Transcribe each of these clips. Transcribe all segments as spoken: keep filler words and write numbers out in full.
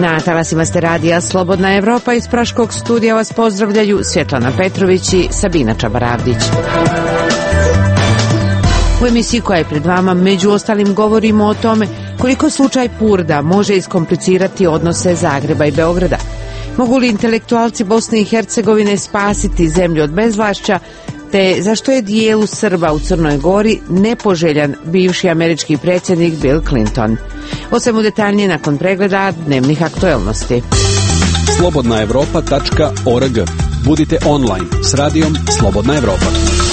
Na talasima ste radija Slobodna Evropa, iz Praškog studija vas pozdravljaju Svjetlana Petrović i Sabina Čabaravdić. U emisiji koja je pred vama među ostalim govorimo o tome koliko slučaj Purda može iskomplicirati odnose Zagreba i Beograda. Mogu li intelektualci Bosne i Hercegovine spasiti zemlju od bezvlašća, te zašto je dijelu Srba u Crnoj Gori nepoželjan bivši američki predsjednik Bill Clinton. O svemu detaljnije nakon pregleda dnevnih aktuelnosti. slobodna evropa tačka org. Budite online s radijom Slobodna Evropa.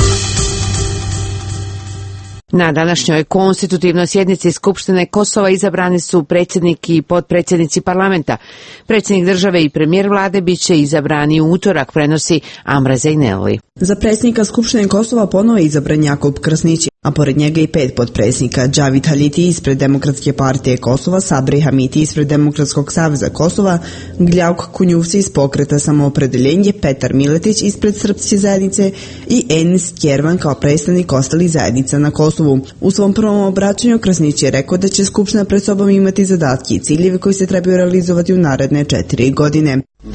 Na današnjoj konstitutivnoj sjednici Skupštine Kosova izabrani su predsjednik i potpredsjednici parlamenta. Predsjednik države i premijer vlade bit će izabrani u utorak, prenosi Amra Zejneli. Za predsjednika Skupštine Kosova ponovo je izabran Jakub Krasnić, a pored njega i pet potpredsjednika: Džavid Haliti ispred Demokratske partije Kosova, Sabri Hamiti ispred Demokratskog saveza Kosova, Gljauk Kunjuvci iz pokreta Samoopredeljenje, Petar Miletić ispred Srpske zajednice i Enis Kjervan kao predstavnik ostalih zajednica na Kosovu. U svom prvom obraćanju Krasnić je rekao da će Skupština pred sobom imati zadatke i ciljeve koji se trebaju realizovati u naredne četiri godine.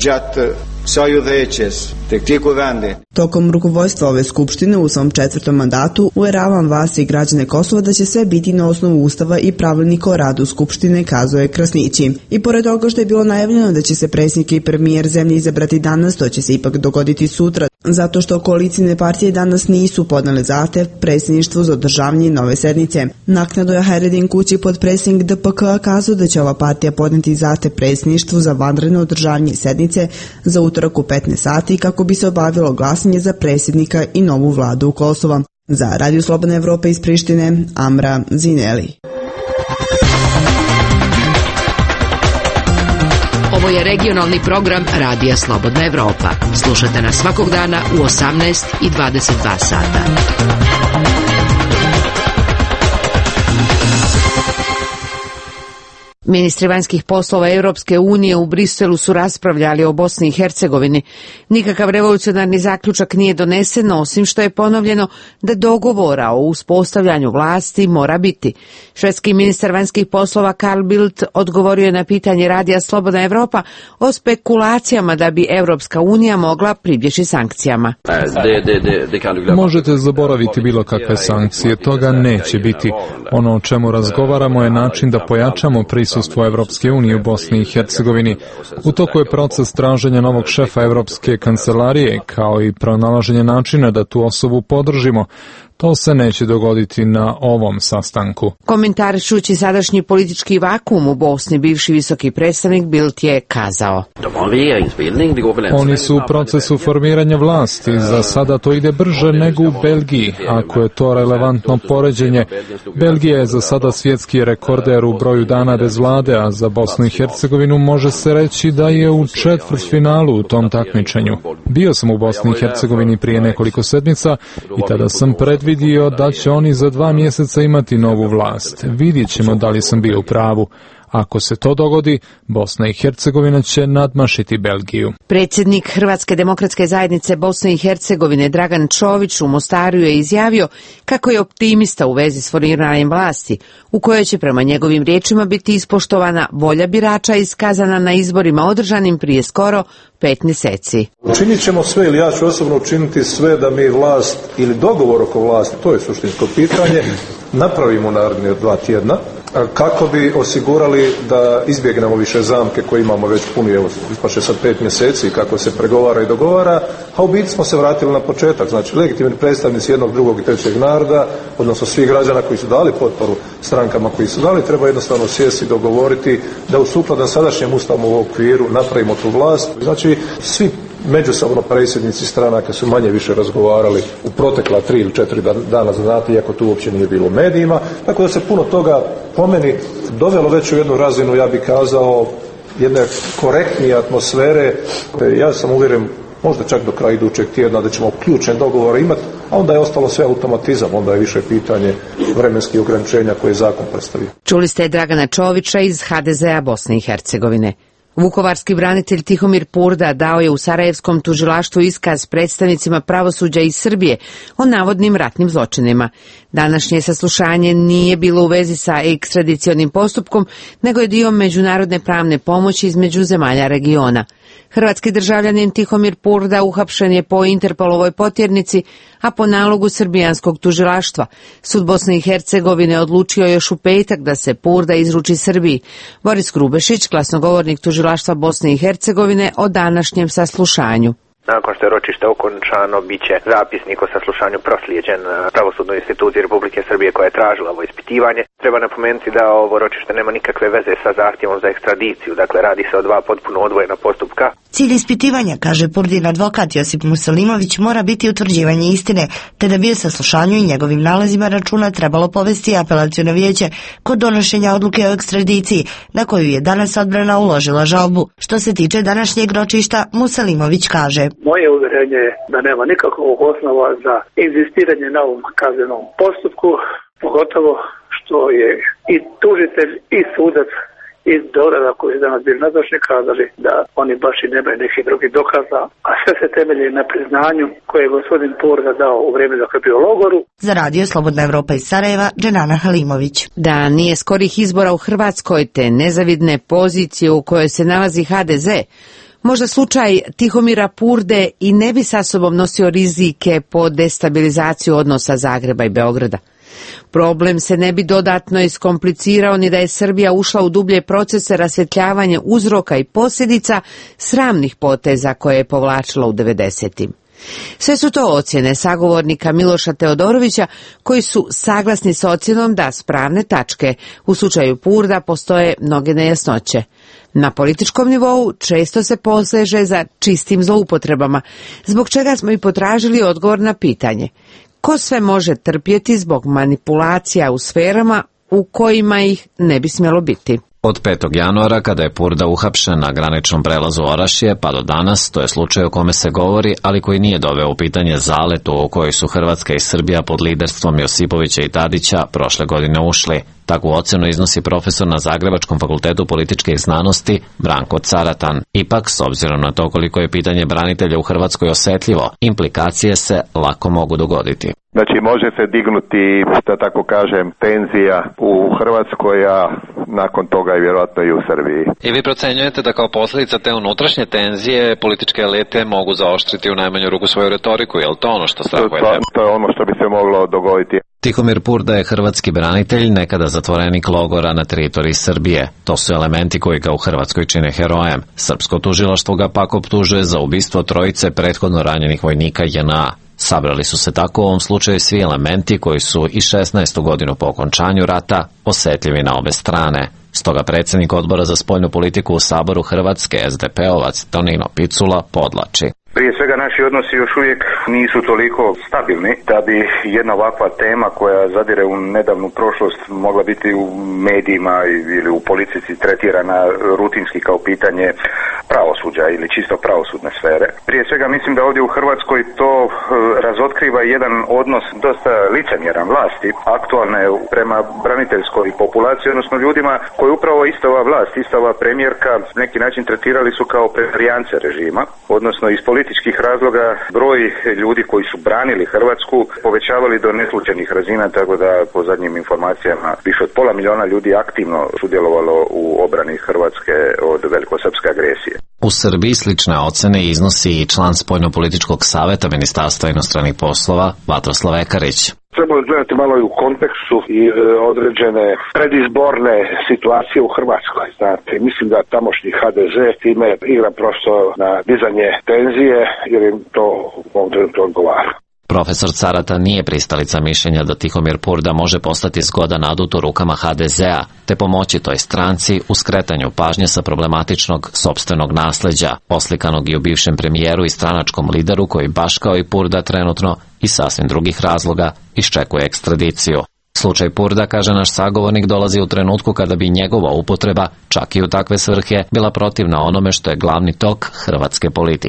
Tokom rukovodstva ove skupštine u svom četvrtom mandatu uveravam vas i građane Kosova da će sve biti na osnovu Ustava i pravilnika o radu skupštine, kazao je Krasnići. I pored toga što je bilo najavljeno da će se predsjednik i premijer zemlje izabrati danas, to će se ipak dogoditi sutra, zato što koalicijne partije danas nisu podnele zahtev predsjedništvu za održavanje nove sednice. Naknadno je Hayreddin Kući, potpredsjednik D P K, kazao da će ova partija podneti zahtev predsjedništvu za vanredno održavanje sednice za utorak u petnaest sati kako bi se obavilo glasanje za predsjednika i novu vladu Kosova. Za Radio Slobodna Evropa iz Prištine, Amra Zineli. Ovo je regionalni program Radija Slobodna Evropa. Slušajte nas svakog dana u osamnaest i dvadeset dva sata. Ministri vanjskih poslova Europske unije u Briselu su raspravljali o Bosni i Hercegovini. Nikakav revolucionarni zaključak nije donesen, osim što je ponovljeno da dogovora o uspostavljanju vlasti mora biti. Švedski ministar vanjskih poslova Carl Bildt odgovorio je na pitanje Radija Slobodna Evropa o spekulacijama da bi Europska unija mogla pribjeći sankcijama. Možete zaboraviti bilo kakve sankcije, toga neće biti. Ono o čemu razgovaramo je način da pojačamo prisustvo Evropske unije u Bosni i Hercegovini. U toku je proces traženja novog šefa Evropske kancelarije, kao i pronalaženje načina da tu osobu podržimo. To se neće dogoditi na ovom sastanku. Komentarišući sadašnji politički vakuum u Bosni, bivši visoki predstavnik Bildt je kazao: Oni su u procesu formiranja vlasti. Za sada to ide brže nego u Belgiji. Ako je to relevantno poređenje, Belgija je za sada svjetski rekorder u broju dana bez vlade, a za Bosnu i Hercegovinu može se reći da je u četvrtfinalu u tom takmičenju. Bio sam u Bosni i Hercegovini prije nekoliko sedmica i tada sam pred vidio da će oni za dva mjeseca imati novu vlast. Vidjet ćemo da li sam bio u pravu. Ako se to dogodi, Bosna i Hercegovina će nadmašiti Belgiju. Predsjednik Hrvatske demokratske zajednice Bosne i Hercegovine Dragan Čović u Mostaru je izjavio kako je optimista u vezi s formiranjem vlasti, u kojoj će prema njegovim riječima biti ispoštovana volja birača iskazana na izborima održanim prije skoro pet mjeseci. Učinit ćemo sve, ili ja ću osobno učiniti sve da mi vlast ili dogovor oko vlasti, to je suštinsko pitanje, napravimo naredne dva tjedna, kako bi osigurali da izbjegnemo više zamke koje imamo već puni, evo, ispaše sad pet mjeseci kako se pregovara i dogovara, a u biti smo se vratili na početak. Znači, legitimni predstavnici jednog, drugog i trećeg naroda, odnosno svih građana koji su dali potporu strankama koji su dali, treba jednostavno sjesti i dogovoriti da u sukladan sadašnjem ustavom okviru napravimo tu vlast. Znači, svi međusobno predsjednici stranaka su manje više razgovarali u protekla tri ili četiri dana, znate, iako tu uopće nije bilo u medijima, tako da se puno toga po meni dovelo već u jednu razinu, ja bih kazao, jedne korektnije atmosfere. Ja sam uvjeren, možda čak do kraja idućeg tjedna, da ćemo ključne dogovore imati, a onda je ostalo sve automatizam, onda je više pitanje vremenskih ograničenja koje zakon predstavlja. Čuli ste Dragana Čovića iz H D Z-a Bosne i Hercegovine. Vukovarski branitelj Tihomir Purda dao je u Sarajevskom tužilaštvu iskaz predstavnicima pravosuđa iz Srbije o navodnim ratnim zločinima. Današnje saslušanje nije bilo u vezi sa ekstradicionim postupkom, nego je dio međunarodne pravne pomoći između zemalja regiona. Hrvatski državljanin Tihomir Purda uhapšen je po Interpolovoj potjernici, a po nalogu srbijanskog tužilaštva. Sud Bosne i Hercegovine odlučio još u petak da se Purda izruči Srbiji. Boris Grubešić, glasnogovornik tužilaštva Bosne i Hercegovine, o današnjem saslušanju. Nakon što je ročište okončano, bit će zapisnik o saslušanju proslijeđen pravosudnoj instituciji Republike Srbije koja je tražila ovo ispitivanje. Treba napomenuti da ovo ročište nema nikakve veze sa zahtjevom za ekstradiciju, dakle radi se o dva potpuno odvojena postupka. Cilj ispitivanja, kaže Purdin advokat Josip Musalimović, mora biti utvrđivanje istine, te da bi o saslušanju i njegovim nalazima računa trebalo povesti apelaciono vijeće kod donošenja odluke o ekstradiciji, na koju je danas odbrana uložila žalbu. Što se tiče današnjeg ročišta, Musalimović kaže: Moje uvjerenje je da nema nikakvog osnova za inzistiranje na ovom kaznenom postupku, pogotovo što je i tužitelj i sudac iz Beograda koji su danas bili nazočni kazali da oni baš i nemaju nekih drugih dokaza, a sve se temelji na priznanju koje je gospodin Purda dao u vrijeme dok je bio u logoru. Za radio Slobodna Evropa iz Sarajeva, Dženana Halimović. Da nije skorih izbora u Hrvatskoj te nezavidne pozicije u kojoj se nalazi ha de ze, možda slučaj Tihomira Purde i ne bi sa sobom nosio rizike po destabilizaciju odnosa Zagreba i Beograda. Problem se ne bi dodatno iskomplicirao ni da je Srbija ušla u dublje procese rasvjetljavanja uzroka i posljedica sramnih poteza koje je povlačila u devedesetim. Sve su to ocjene sagovornika Miloša Teodorovića, koji su saglasni s ocjenom da s pravne tačke u slučaju Purda postoje mnoge nejasnoće. Na političkom nivou često se poseže za čistim zloupotrebama, zbog čega smo i potražili odgovor na pitanje: ko sve može trpjeti zbog manipulacija u sferama u kojima ih ne bi smjelo biti? Od petog januara, kada je Purda uhapšen na graničnom prelazu Orašje, pa do danas, to je slučaj o kome se govori, ali koji nije doveo u pitanje zaletu u kojoj su Hrvatska i Srbija pod liderstvom Josipovića i Tadića prošle godine ušli. Takvu ocjenu iznosi profesor na Zagrebačkom fakultetu političkih znanosti Branko Caratan. Ipak, s obzirom na to koliko je pitanje branitelja u Hrvatskoj osjetljivo, implikacije se lako mogu dogoditi. Znači, može se dignuti, da tako kažem, tenzija u Hrvatskoj, a nakon toga je vjerojatno i u Srbiji. I vi procenjujete da kao posljedica te unutrašnje tenzije političke elite mogu zaoštriti u najmanju ruku svoju retoriku, je li to ono što strahujete? To, to je ono što bi se moglo dogoditi. Tihomir Purda je hrvatski branitelj, nekada zatvorenik logora na teritoriji Srbije. To su elementi koji ga u Hrvatskoj čine herojem. Srpsko tužilaštvo ga pak optužuje za ubistvo trojice prethodno ranjenih vojnika je en a. Sabrali su se tako u ovom slučaju svi elementi koji su i šesnaestu godinu po okončanju rata osjetljivi na obe strane. Stoga predsjednik odbora za spoljnu politiku u Saboru Hrvatske, es de pe-ovac Tonino Picula, podlači: Prije svega naši odnosi još uvijek nisu toliko stabilni da bi jedna ovakva tema koja zadire u nedavnu prošlost mogla biti u medijima ili u politici tretirana rutinski kao pitanje pravosuđa ili čisto pravosudne sfere. Prije svega mislim da ovdje u Hrvatskoj to razotkriva jedan odnos dosta licemjeran vlasti aktualne prema braniteljskoj populaciji, odnosno ljudima koji upravo ista ova vlast, ista ova premijerka na neki način tretirali su kao preferijance režima, odnosno iz političkih razloga broj ljudi koji su branili Hrvatsku povećavali do neslučajnih razina, tako da po zadnjim informacijama više od pola milijuna ljudi aktivno sudjelovalo u obrani Hrvatske od velikosrpske agresije. U Srbiji slične ocene iznosi i član Spoljnopolitičkog saveta Ministarstva inostranih poslova Vatroslav Ekarić. Treba gledati malo i u kontekstu i e, određene predizborne situacije u Hrvatskoj. Znate, mislim da tamošnji ha de ze time igra prosto na dizanje tenzije jer im to u ovom trenutku odgovara. Profesor Carata nije pristalica mišljenja da Tihomir Purda može postati zgodan adut u rukama ha de zea, te pomoći toj stranci u skretanju pažnje sa problematičnog sopstvenog nasljeđa, oslikanog i u bivšem premijeru i stranačkom lideru koji baš kao i Purda trenutno i sasvim drugih razloga iščekuje ekstradiciju. Slučaj Purda, kaže naš sagovornik, dolazi u trenutku kada bi njegova upotreba, čak i u takve svrhe, bila protivna onome što je glavni tok hrvatske politike.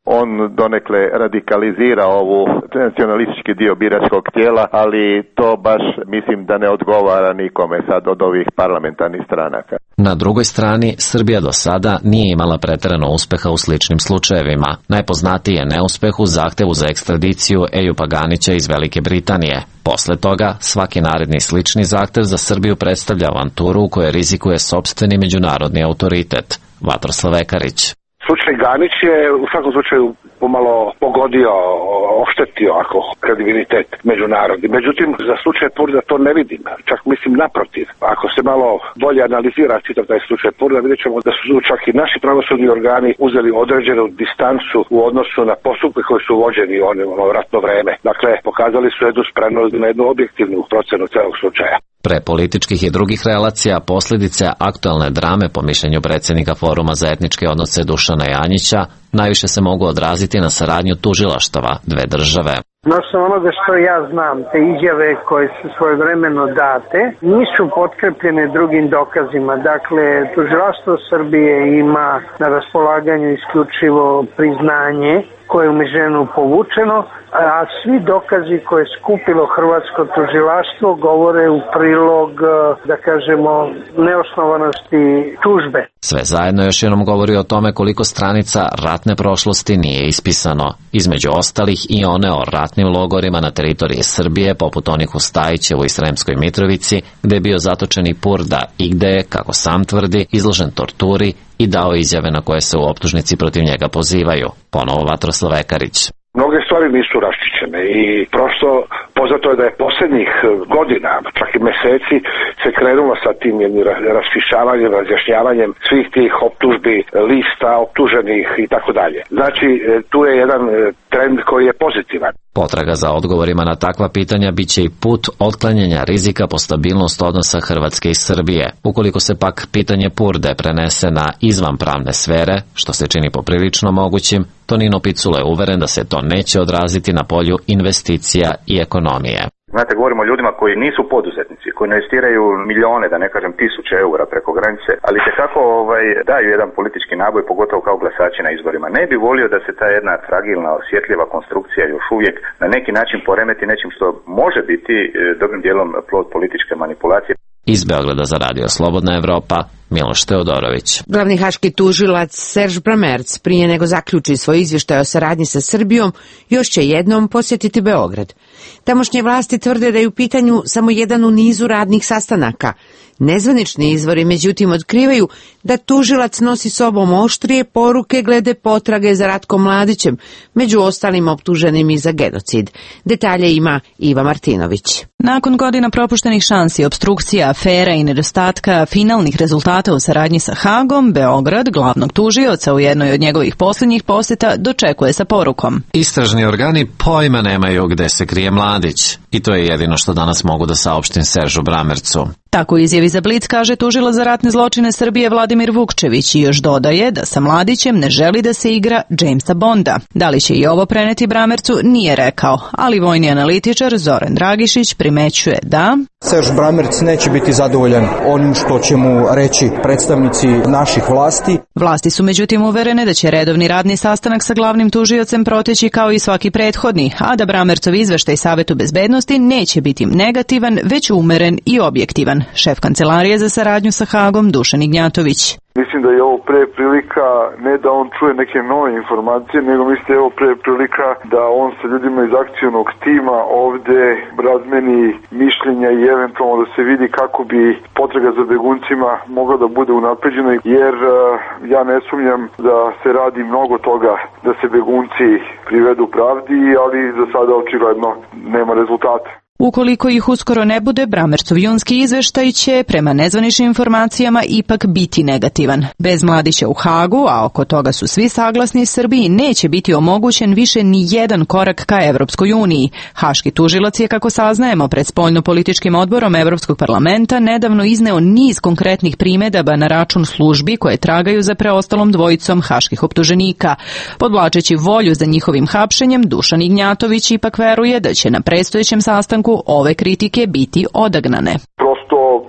On donekle radikalizira ovu nacionalistički dio biračkog tijela, ali to baš mislim da ne odgovara nikome sad od ovih parlamentarnih stranaka. Na drugoj strani, Srbija do sada nije imala preterano uspeha u sličnim slučajevima. Najpoznatiji je neuspeh u zahtevu za ekstradiciju Ejupa Ganića iz Velike Britanije. Posle toga, svaki naredni slični zahtev za Srbiju predstavlja avanturu u kojoj rizikuje sopstveni međunarodni autoritet. Vatroslav Ekarić. Slučaj Ganić je u svakom slučaju pomalo pogodio, oštetio ako kredibilitet međunarodni. Međutim, za slučaj Purda to ne vidim. Čak mislim naprotiv. Ako se malo bolje analizira čitav taj slučaj Purda, vidjet ćemo da su čak i naši pravosudni organi uzeli određenu distancu u odnosu na postupke koji su vođeni u ono ratno vreme. Dakle, pokazali su jednu spremnost na jednu objektivnu procenu celog slučaja. Pre političkih i drugih relacija, posljedice aktualne drame po mišljenju predsjednika Foruma za etničke odnose Dušana Janjića najviše se mogu odraziti na saradnju tužilaštava dve države. Na osnovu onoga što ja znam, te izjave koje su svojevremeno date nisu potkrepljene drugim dokazima. Dakle, tužilaštvo Srbije ima na raspolaganju isključivo priznanje koje je u međuvremenu povučeno, a svi dokazi koje je skupilo hrvatsko tužilaštvo govore u prilog, da kažemo, neosnovanosti tužbe. Sve zajedno još jednom govori o tome koliko stranica ratne prošlosti nije ispisano. Između ostalih i one o ratnim logorima na teritoriji Srbije, poput onih u Stajićevu i Sremskoj Mitrovici, gde je bio zatočen i Purda i gde je, kako sam tvrdi, izložen torturi i dao izjave na koje se u optužnici protiv njega pozivaju. Ponovo Vatroslav Ekarić. Mnoge stvari nisu raščišćene i prosto poznato je da je posljednjih godina, čak i meseci, se krenulo sa tim raščišćavanjem, razjašnjavanjem svih tih optužbi, lista optuženih i tako dalje. Znači, tu je jedan trend koji je pozitivan. Potraga za odgovorima na takva pitanja bit će i put otklanjanja rizika po stabilnost odnosa Hrvatske i Srbije. Ukoliko se pak pitanje Purde prenese na izvanpravne sfere, što se čini poprilično mogućim, Tonino Picula je uveren da se to neće odraziti na polju investicija i ekonomije. Znate, govorimo o ljudima koji nisu poduzetnici, koji investiraju milijone, da ne kažem tisuće eura preko granice, ali te kako ovaj, daju jedan politički naboj, pogotovo kao glasači na izborima. Ne bi volio da se ta jedna fragilna, osjetljiva konstrukcija još uvijek na neki način poremeti nečim što može biti e, dobrim dijelom plod političke manipulacije. Iz Beograda za Radio Slobodna Evropa, Miloš Teodorović. Glavni haški tužilac Serž Bramerc prije nego zaključi svoj izvještaj o saradnji sa Srbijom, još će jednom posjetiti Beograd. Tamošnje vlasti tvrde da je u pitanju samo jedan u nizu radnih sastanaka. Nezvanični izvori međutim otkrivaju da tužilac nosi sobom oštrije poruke glede potrage za Ratkom Mladićem, među ostalim optuženim i za genocid. Detalje ima Iva Martinović. Nakon godina propuštenih šansi, obstrukcija, afera i nedostatka finalnih rezultata u saradnji sa Hagom, Beograd, glavnog tužioca u jednoj od njegovih posljednjih posjeta, dočekuje sa porukom. Istražni organi pojma nemaju gde se krije Mladić. I to je jedino što danas mogu da saopštim Seržu Bramercu. Tako izjavi za Blic kaže tužilac za ratne zločine Srbije Vladimir Vukčević i još dodaje da sa Mladićem ne želi da se igra Jamesa Bonda. Da li će i ovo preneti Bramercu nije rekao, ali vojni analitičar Zoran Dragišić primećuje da Serž Bramerc neće biti zadovoljan onim što će mu reći predstavnici naših vlasti. Vlasti su međutim uverene da će redovni radni sastanak sa glavnim tužiocem proteći kao i svaki prethodni, a da Bramercov izveštaj Savetu bezbednosti neće biti negativan, već umeren i objektivan. Šef kancelarije za saradnju sa Hagom Dušan Ignjatović. Mislim da je ovo pre prilika ne da on čuje neke nove informacije, nego mislim da je ovo pre prilika da on sa ljudima iz akcionog tima ovde razmeni mišljenja i eventualno da se vidi kako bi potraga za beguncima mogla da bude unapređena, jer ja ne sumnjam da se radi mnogo toga da se begunci privedu pravdi, ali za sada očigledno nema rezultata. Ukoliko ih uskoro ne bude, Bramercov junski izveštaj će, prema nezvaničnim informacijama, ipak biti negativan. Bez Mladića u Hagu, a oko toga su svi saglasni, Srbiji neće biti omogućen više ni jedan korak ka Evropskoj uniji. Haški tužilac je, kako saznajemo, pred spoljno-političkim odborom Evropskog parlamenta nedavno izneo niz konkretnih primedaba na račun službi koje tragaju za preostalom dvojicom haških optuženika. Podvlačeći volju za njihovim hapšenjem, Dušan Ignjatović ipak veruje da će na predstojećem sastanku ove kritike biti odagnane. Prosto ne mogu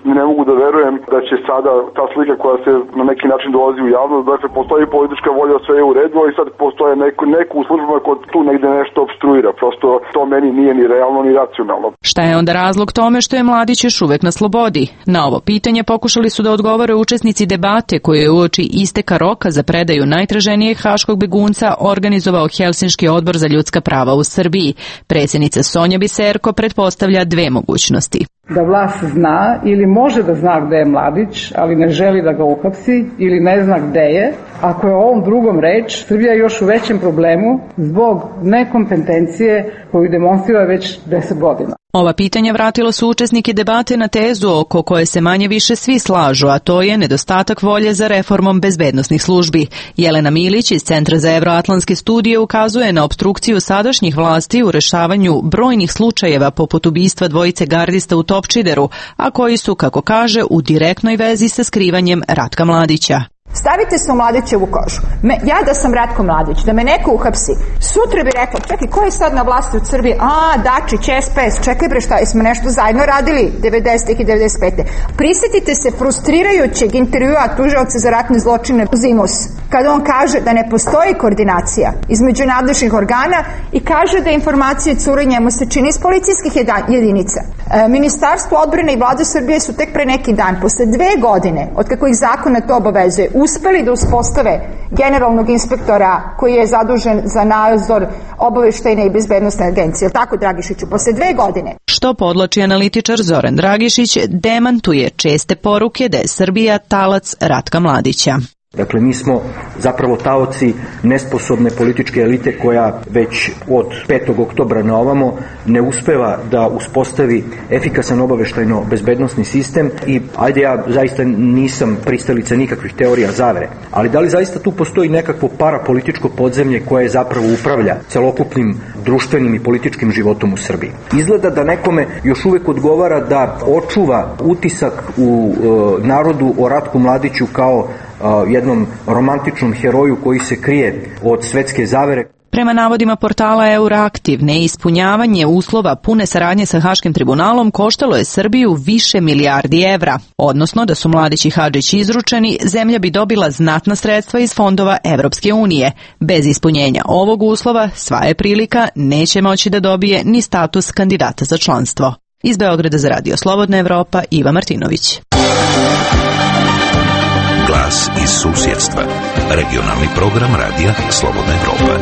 da verujem da će sada ta slika koja se na neki način dolazi u javnost, dakle postoji politička volja, sve je u redu, i sad postoje neko, neko u službama ko tu negde nešto obstruira. Prosto to meni nije ni realno ni racionalno. Šta je onda razlog tome što je Mladić još uvek na slobodi? Na ovo pitanje pokušali su da odgovore učesnici debate koje je uoči isteka roka za predaju najtraženijeg haškog begunca organizovao Helsinški odbor za ljudska prava u Srbiji. Predsjednica Sonja Biserko pretpostavlja dve mogućnosti. Da vlast zna ili može da zna gde je Mladić, ali ne želi da ga uhapsi ili ne zna gde je. Ako je o ovom drugom reč, Srbija je još u većem problemu zbog nekompetencije koju demonstrira već deset godina. Ova pitanja vratilo su učesnike debate na tezu oko koje se manje više svi slažu, a to je nedostatak volje za reformom bezbednosnih službi. Jelena Milić iz Centra za evroatlantske studije ukazuje na opstrukciju sadašnjih vlasti u rešavanju brojnih slučajeva poput ubistva dvojice gardista u Topčideru, a koji su, kako kaže, u direktnoj vezi sa skrivanjem Ratka Mladića. Stavite se u Mladićevu kožu. Me, ja da sam Ratko Mladić, da me neko uhapsi, sutra bi rekla, čekaj, ko je sad na vlasti u Srbiji? A, Dačić, S P S, čekaj bre, šta, smo nešto zajedno radili devedesetih i devedeset pete. Prisjetite se frustrirajućeg intervjua tužioca za ratne zločine Zimus, kada on kaže da ne postoji koordinacija između nadležnih organa i kaže da informacije cure njemu se čini iz policijskih jedinica. E, Ministarstvo odbrane i Vlada Srbije su tek pre neki dan, posle dve godine, od kako ih zakona to obavezuje, uspeli da uspostave generalnog inspektora koji je zadužen za nadzor obaveštajne i bezbednosne agencije. Tako, Dragišiću, posle dve godine. Što podlači analitičar Zoran Dragišić, demantuje česte poruke da je Srbija talac Ratka Mladića. Dakle, mi smo zapravo taoci nesposobne političke elite koja već od petog oktobra na ovamo ne uspeva da uspostavi efikasan obaveštajno bezbednosni sistem i ajde, ja zaista nisam pristalica nikakvih teorija zavere, ali da li zaista tu postoji nekakvo parapolitičko podzemlje koje zapravo upravlja celokupnim društvenim i političkim životom u Srbiji? Izgleda da nekome još uvek odgovara da očuva utisak u e, narodu o Ratku Mladiću kao jednom romantičnom heroju koji se krije od svetske zavere. Prema navodima portala Euraktiv, neispunjavanje uslova pune saradnje sa Haškim tribunalom koštalo je Srbiju više milijardi evra, odnosno da su Mladić i Hadžić izručeni, zemlja bi dobila znatna sredstva iz fondova Evropske unije. Bez ispunjenja ovog uslova, sva je prilika, neće moći da dobije ni status kandidata za članstvo. Iz Beograda za Radio Slobodna Evropa, Iva Martinović. Glas iz susjedstva. Regionalni program Radija Slobodna Evropa.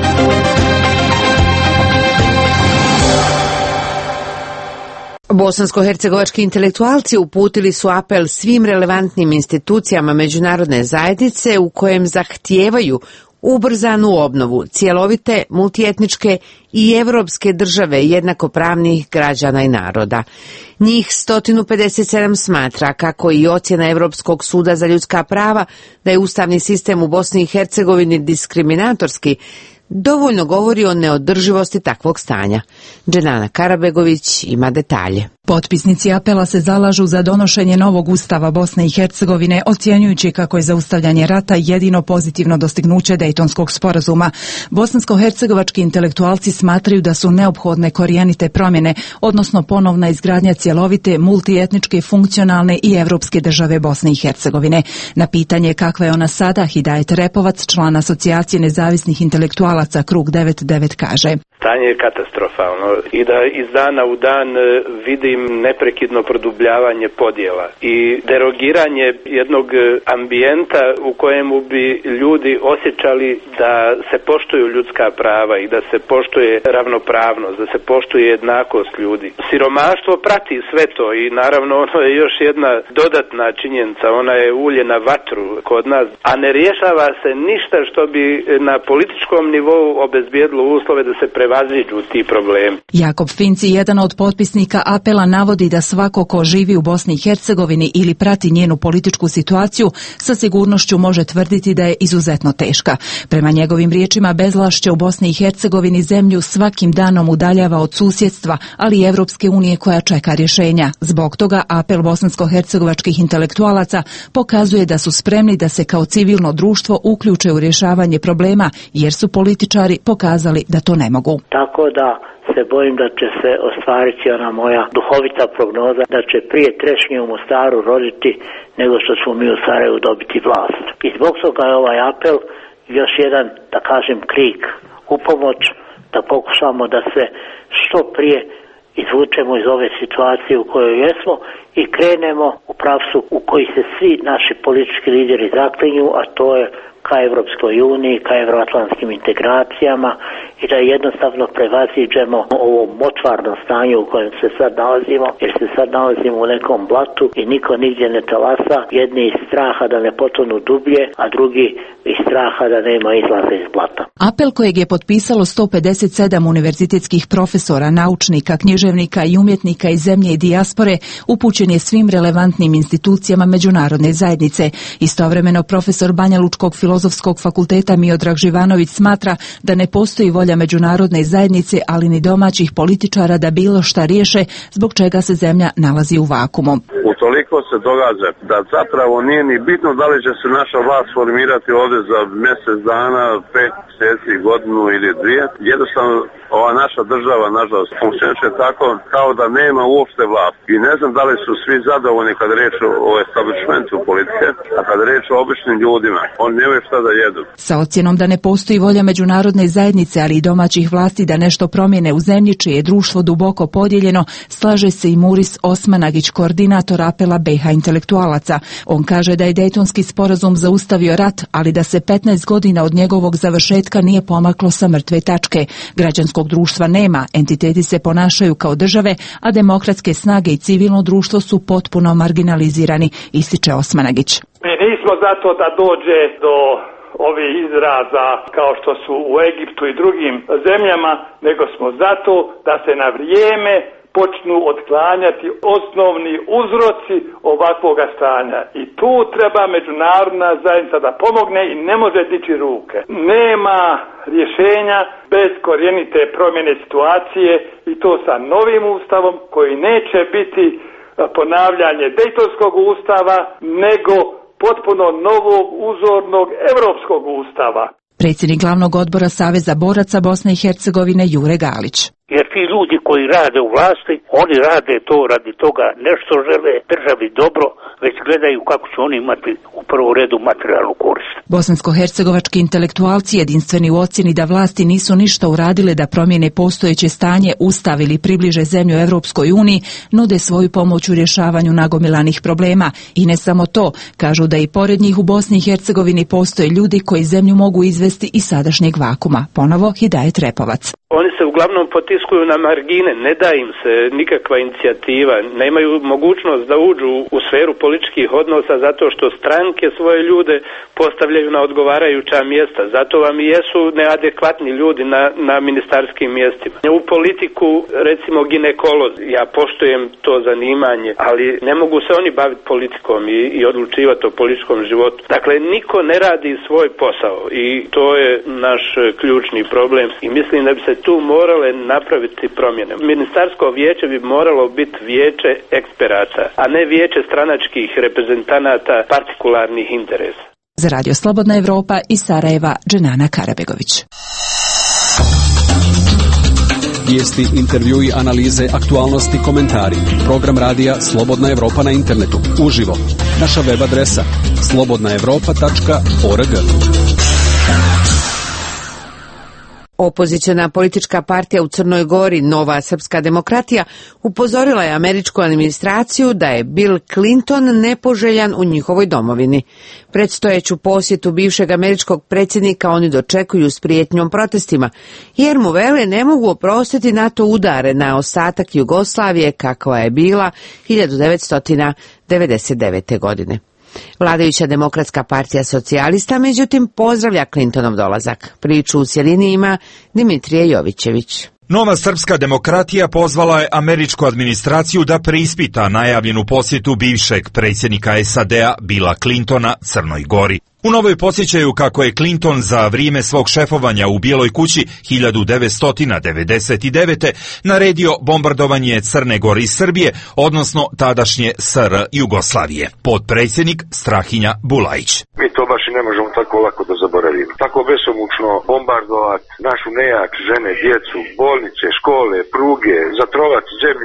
Bosansko-hercegovački intelektualci uputili su apel svim relevantnim institucijama međunarodne zajednice u kojem zahtijevaju ubrzanu obnovu cjelovite, multietničke i evropske države jednakopravnih građana i naroda. Njih sto pedeset sedam smatra, kako i ocjena Evropskog suda za ljudska prava, da je ustavni sistem u Bosni i Hercegovini diskriminatorski, dovoljno govori o neodrživosti takvog stanja. Dženana Karabegović ima detalje. Potpisnici apela se zalažu za donošenje novog ustava Bosne i Hercegovine, ocjenjujući kako je zaustavljanje rata jedino pozitivno dostignuće Dejtonskog sporazuma. Bosansko-hercegovački intelektualci smatraju da su neophodne korijenite promjene, odnosno ponovna izgradnja cjelovite, multietničke, funkcionalne i evropske države Bosne i Hercegovine. Na pitanje kakva je ona sada, Hidajet Repovac, član asocijacije nezavisnih intelektualaca Krug devedeset devet, kaže: Stanje je katastrofalno i da iz dana u dan vidim neprekidno produbljavanje podjela i derogiranje jednog ambijenta u kojemu bi ljudi osjećali da se poštuju ljudska prava i da se poštuje ravnopravnost, da se poštuje jednakost ljudi. Siromaštvo prati sve to i naravno ono je još jedna dodatna činjenica, ona je ulje na vatru kod nas, a ne rješava se ništa što bi na političkom nivou obezbijedilo uslove da se prevaziđu ti problemi. Jakob Finci, jedan od potpisnika apela, navodi da svako ko živi u Bosni i Hercegovini ili prati njenu političku situaciju sa sigurnošću može tvrditi da je izuzetno teška. Prema njegovim riječima, bezvlašće u Bosni i Hercegovini zemlju svakim danom udaljava od susjedstva, ali i Evropske unije koja čeka rješenja. Zbog toga apel bosansko-hercegovačkih intelektualaca pokazuje da su spremni da se kao civilno društvo uključe u rješavanje problema, jer su političari pokazali da to ne mogu. Tako da se bojim da će se ostvariti ona moja duhovna duhovita prognoza da će prije trešnje u Mostaru roditi nego što smo mi u Sarajevu dobiti vlast. I zbog toga je ovaj apel još jedan, da kažem, krik u pomoć, da pokušamo da se što prije izvučemo iz ove situacije u kojoj jesmo i krenemo u pravcu u koji se svi naši politički lideri zaklinju, a to je ka Evropskoj uniji, ka evroatlantskim integracijama i da jednostavno prevaziđemo ovo močvarno stanje u kojem se sad nalazimo, jer se sad nalazimo u nekom blatu i niko nigdje ne talasa, jedni iz straha da ne potonu dublje, a drugi iz straha da nema izlaza iz blata. Apel kojeg je potpisalo sto pedeset sedam univerzitetskih profesora, naučnika, književnika i umjetnika iz zemlje i dijaspore upućen je svim relevantnim institucijama međunarodne zajednice. Istovremeno profesor Banja Lučkog Filozofskog fakulteta Miodrag Živanović smatra da ne postoji volja međunarodne zajednice, ali ni domaćih političara da bilo šta riješe, zbog čega se zemlja nalazi u vakuumu. Utoliko se događa da zapravo nije ni bitno da li će se naša vlast formirati ovdje za mjesec dana, pet mjeseci, godinu ili dvije. Jednostavno ova naša država, nažalost, funkcioniše tako kao da nema uopšte vlast. I ne znam da li su svi zadovoljni kad je riječ o establishmentu politike, a kad je riječ o običnim ljudima. Oni nemaju šta da jedu. Sa ocjenom da ne postoji volja međunarodne zajednice, ali i domaćih vlasti da nešto promijene u zemlji čije je društvo duboko podijeljeno, slaže se i Muris Osmanagić, koordinator apela B iH intelektualaca. On kaže da je Dejtonski sporazum zaustavio rat, ali da se petnaest godina od njegovog završetka nije pomaklo sa mrtve tačke. Građanskog društva nema, entiteti se ponašaju kao države, a demokratske snage i civilno društvo su potpuno marginalizirani, ističe Osmanagić. Mi nismo zato da dođe do ovih izraza kao što su u Egiptu i drugim zemljama, nego smo zato da se na vrijeme počnu otklanjati osnovni uzroci ovakvoga stanja. I tu treba međunarodna zajednica da pomogne i ne može dići ruke. Nema rješenja bez korijenite promjene situacije i to sa novim ustavom koji neće biti ponavljanje Dejtonskog ustava, nego potpuno novog uzornog europskog ustava. Predsjednik glavnog odbora Saveza boraca Bosne i Hercegovine Jure Galić. Jer ti ljudi koji rade u vlasti, oni rade to radi toga, nešto žele državi dobro, već gledaju kako će oni imati u prvom redu materijalnu korist. Bosansko-hercegovački intelektualci jedinstveni u ocjeni da vlasti nisu ništa uradile da promijene postojeće stanje, ustav ili približe zemlju Evropskoj uniji, nude svoju pomoć u rješavanju nagomilanih problema. I ne samo to, kažu da i pored njih u Bosni i Hercegovini postoje ljudi koji zemlju mogu izvesti iz sadašnjeg vakuma. Ponovo Hidajet Repovac. Oni se uglavnom potiskuju na margine, ne da im se nikakva inicijativa, nemaju mogućnost da uđu u sferu političkih odnosa zato što stranke svoje ljude postavljaju na odgovarajuća mjesta. Zato vam i jesu neadekvatni ljudi na, na ministarskim mjestima. U politiku, recimo ginekolozi, ja poštujem to zanimanje, ali ne mogu se oni baviti politikom i, i odlučivati o političkom životu. Dakle, niko ne radi svoj posao i to je naš ključni problem i mislim da bi se tu morale napraviti promjene. Ministarsko vijeće bi moralo biti vijeće eksperata, a ne vijeće stranačkih reprezentanata partikularnih interesa. Za Radio Slobodna Evropa iz Sarajeva, Dženana Karabegović. Vijesti, intervjui, analize, aktualnosti, komentari. Program radija Slobodna Evropa na internetu. Uživo. Naša web adresa slobodna evropa tačka org. Opoziciona politička partija u Crnoj Gori, Nova srpska demokratija, upozorila je američku administraciju da je Bill Clinton nepoželjan u njihovoj domovini. Predstojeću posjetu bivšeg američkog predsjednika oni dočekuju s prijetnjom protestima, jer mu vele ne mogu oprostiti NATO udare na ostatak Jugoslavije kakva je bila hiljadu devetsto devedeset devete. godine. Vladajuća Demokratska partija socijalista, međutim, pozdravlja Clintonov dolazak. Priču u cjelini ima Dimitrije Jovićević. Nova srpska demokratija pozvala je američku administraciju da preispita najavljenu posjetu bivšeg predsjednika S A D-a Billa Clintona Crnoj Gori. U novoj podsjećaju kako je Clinton za vrijeme svog šefovanja u Bijeloj kući hiljadu devetsto devedeset devete. naredio bombardovanje Crne Gore i Srbije, odnosno tadašnje S R Jugoslavije. Potpredsjednik Strahinja Bulajić. Mi to baš i ne možemo tako lako da zaboravimo. Tako besomučno bombardovati našu nejak, žene, djecu, bolnice, škole, pruge, zatrovat zemlju.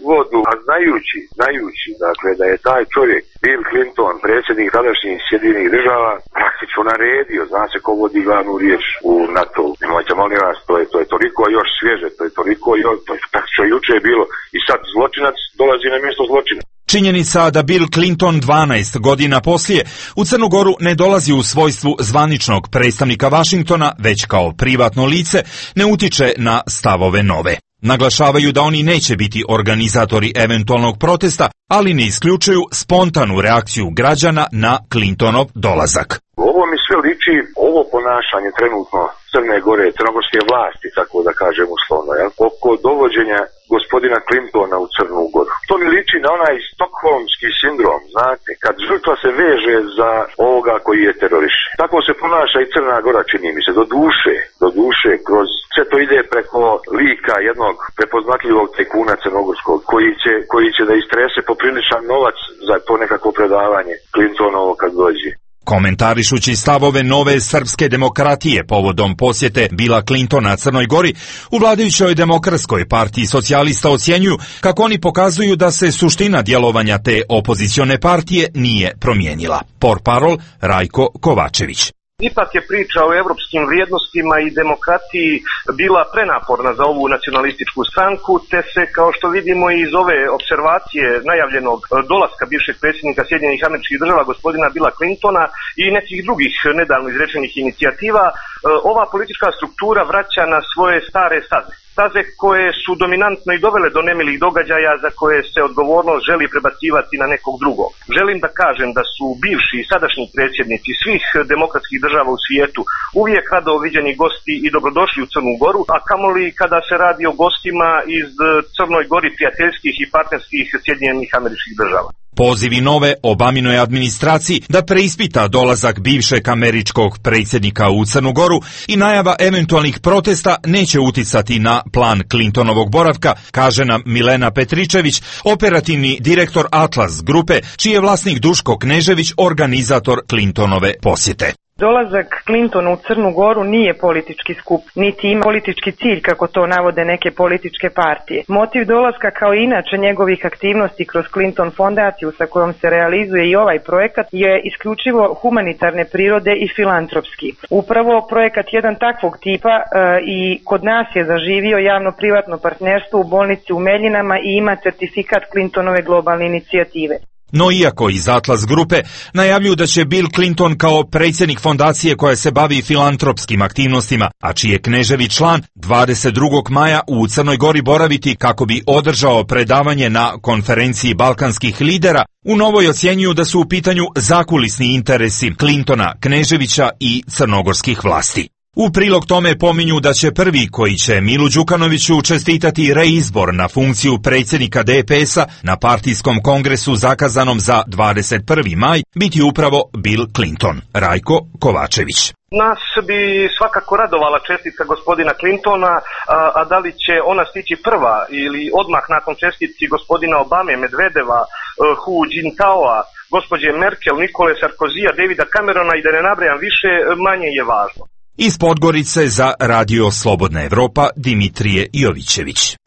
vodu, a znajući, znajući, dakle, da je taj čovjek, Bill Clinton, predsjednik tadašnjih Sjedinjenih država, praktično naredio, zna se ko vodi glavnu riječ u NATO-u. Nemojte, molim vas, to je, to je toliko još svježe, to je toliko još, to je praktično juče je bilo. I sad zločinac dolazi na mjesto zločina. Činjenica da Bill Clinton dvanaest godina poslije u Crnu Goru ne dolazi u svojstvu zvaničnog predstavnika Vašingtona, već kao privatno lice, ne utiče na stavove Nove. Naglašavaju da oni neće biti organizatori eventualnog protesta, ali ne isključuju spontanu reakciju građana na Clintonov dolazak. Ovo mi sve liči, ovo ponašanje trenutno Crne Gore, crnogorske vlasti, tako da kažem uslovno, jel? Oko dovođenja gospodina Clintona u Crnu Goru. To mi liči na onaj stokholmski sindrom, znate, kad žrtva se veže za ovoga koji je teroriše. Tako se ponaša i Crna Gora, čini mi se, do duše, do duše, kroz sve to ide preko lika jednog prepoznatljivog tajkuna crnogorskog, koji će, koji će da istrese popriličan novac za to nekako predavanje Clintonovo kad dođe. Komentarišući stavove Nove srpske demokratije povodom posjete Billa Clintona Crnoj Gori, u vladajućoj Demokratskoj partiji socijalista ocjenjuju kako oni pokazuju da se suština djelovanja te opozicione partije nije promijenila. Portparol Rajko Kovačević. Ipak je priča o europskim vrijednostima i demokratiji bila prenaporna za ovu nacionalističku stranku, te se, kao što vidimo iz ove observacije najavljenog dolaska bivšeg predsjednika Sjedinjenih Američkih Država gospodina Billa Clintona i nekih drugih nedavno izrečenih inicijativa, ova politička struktura vraća na svoje stare staze. Staze koje su dominantno i dovele do nemilih događaja za koje se odgovornost želi prebacivati na nekog drugog. Želim da kažem da su bivši i sadašnji predsjednici svih demokratskih država u svijetu uvijek rado viđeni gosti i dobrodošli u Crnu Goru, a kamoli kada se radi o gostima iz Crnoj Gori prijateljskih i partnerskih Sjedinjenih Američkih Država. Pozivi Nove Obaminoj administraciji da preispita dolazak bivšeg američkog predsjednika u Crnu Goru i najava eventualnih protesta neće uticati na plan Clintonovog boravka, kaže nam Milena Petričević, operativni direktor Atlas grupe, čiji je vlasnik Duško Knežević, organizator Clintonove posjete. Dolazak Clintona u Crnu Goru nije politički skup, niti ima politički cilj kako to navode neke političke partije. Motiv dolaska kao i inače njegovih aktivnosti kroz Clinton fondaciju sa kojom se realizuje i ovaj projekat je isključivo humanitarne prirode i filantropski. Upravo projekat jedan takvog tipa e, i kod nas je zaživio javno-privatno partnerstvo u bolnici u Meljinama i ima certifikat Clintonove globalne inicijative. No iako iz Atlas grupe najavljuju da će Bill Clinton kao predsjednik fondacije koja se bavi filantropskim aktivnostima, a čiji je Knežević član, dvadeset drugog maja u Crnoj Gori boraviti kako bi održao predavanje na konferenciji balkanskih lidera, u Novoj ocjenjuju da su u pitanju zakulisni interesi Clintona, Kneževića i crnogorskih vlasti. U prilog tome pominju da će prvi koji će Milu Đukanoviću čestitati reizbor na funkciju predsjednika D P S-a na partijskom kongresu zakazanom za dvadeset prvi maj biti upravo Bill Clinton. Rajko Kovačević. Nas bi svakako radovala čestitka gospodina Clintona, a, a da li će ona stići prva ili odmah nakon čestitci gospodina Obame, Medvedeva, Hu Jintaoa, gospođe Merkel, Nikole Sarkozija, Davida Camerona i da ne nabrajam više, manje je važno. Iz Podgorice za Radio Slobodna Evropa Dimitrije Jovićević.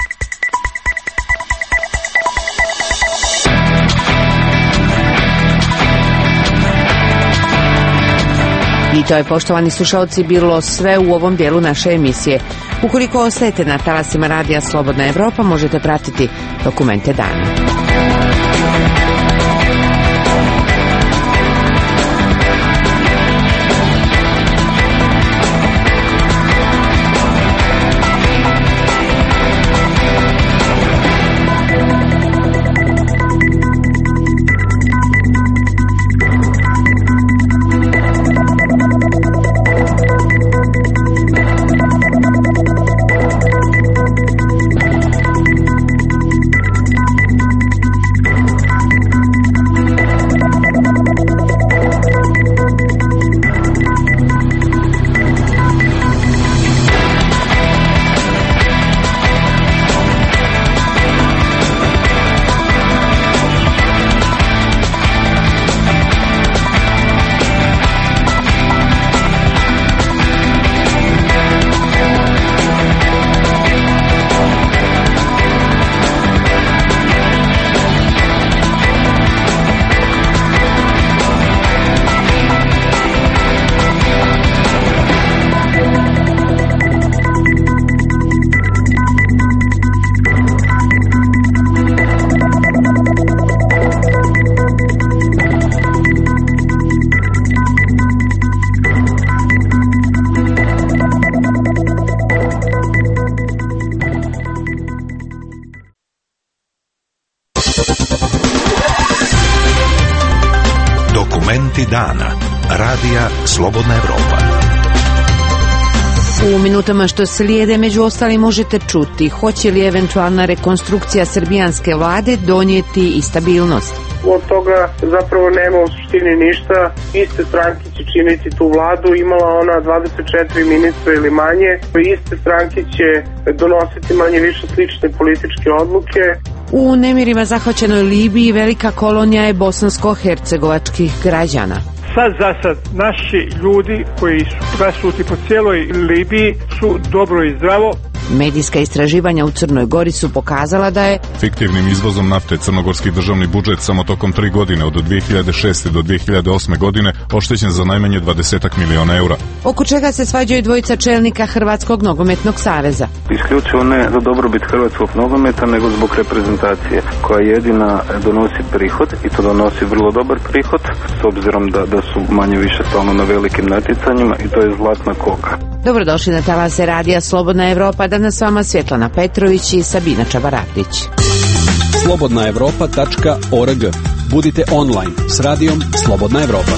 I to je, poštovani slušalci, bilo sve u ovom dijelu naše emisije. Ukoliko ostajete na talasima Radija Slobodna Evropa, možete pratiti dokumente dana. Dokumenti dana. Radija Slobodna Evropa. U minutama što slijede, među ostalim, možete čuti hoće li eventualna rekonstrukcija srbijanske vlade donijeti i stabilnost. Od toga zapravo nema u suštini ništa. Iste stranke će činiti tu vladu, imala ona dvadeset četiri ministra ili manje. Iste stranke će donositi manje više slične političke odluke. U nemirima zahvaćenoj Libiji velika kolonija je bosansko-hercegovačkih građana. Sad za sad naši ljudi koji su rasuti po cijeloj Libiji su dobro i zdravo. Medijska istraživanja u Crnoj Gori su pokazala da je fiktivnim izvozom nafte crnogorski državni budžet samo tokom tri godine od dve hiljade šeste do dve hiljade osme godine oštećen za najmanje dvadesetak miliona eura. Oko čega se svađaju dvojica čelnika Hrvatskog nogometnog saveza. Isključivo ne za dobrobit hrvatskog nogometa, nego zbog reprezentacije koja jedina donosi prihod i to donosi vrlo dobar prihod s obzirom da, da su manje više stalno na velikim natjecanjima i to je zlatna koka. Dobrodošli na talase radija Slobodna Evropa, danas s vama Svjetlana Petrović i Sabina Čabaratić. slobodna evropa tačka org. Budite online s radijom Slobodna Evropa.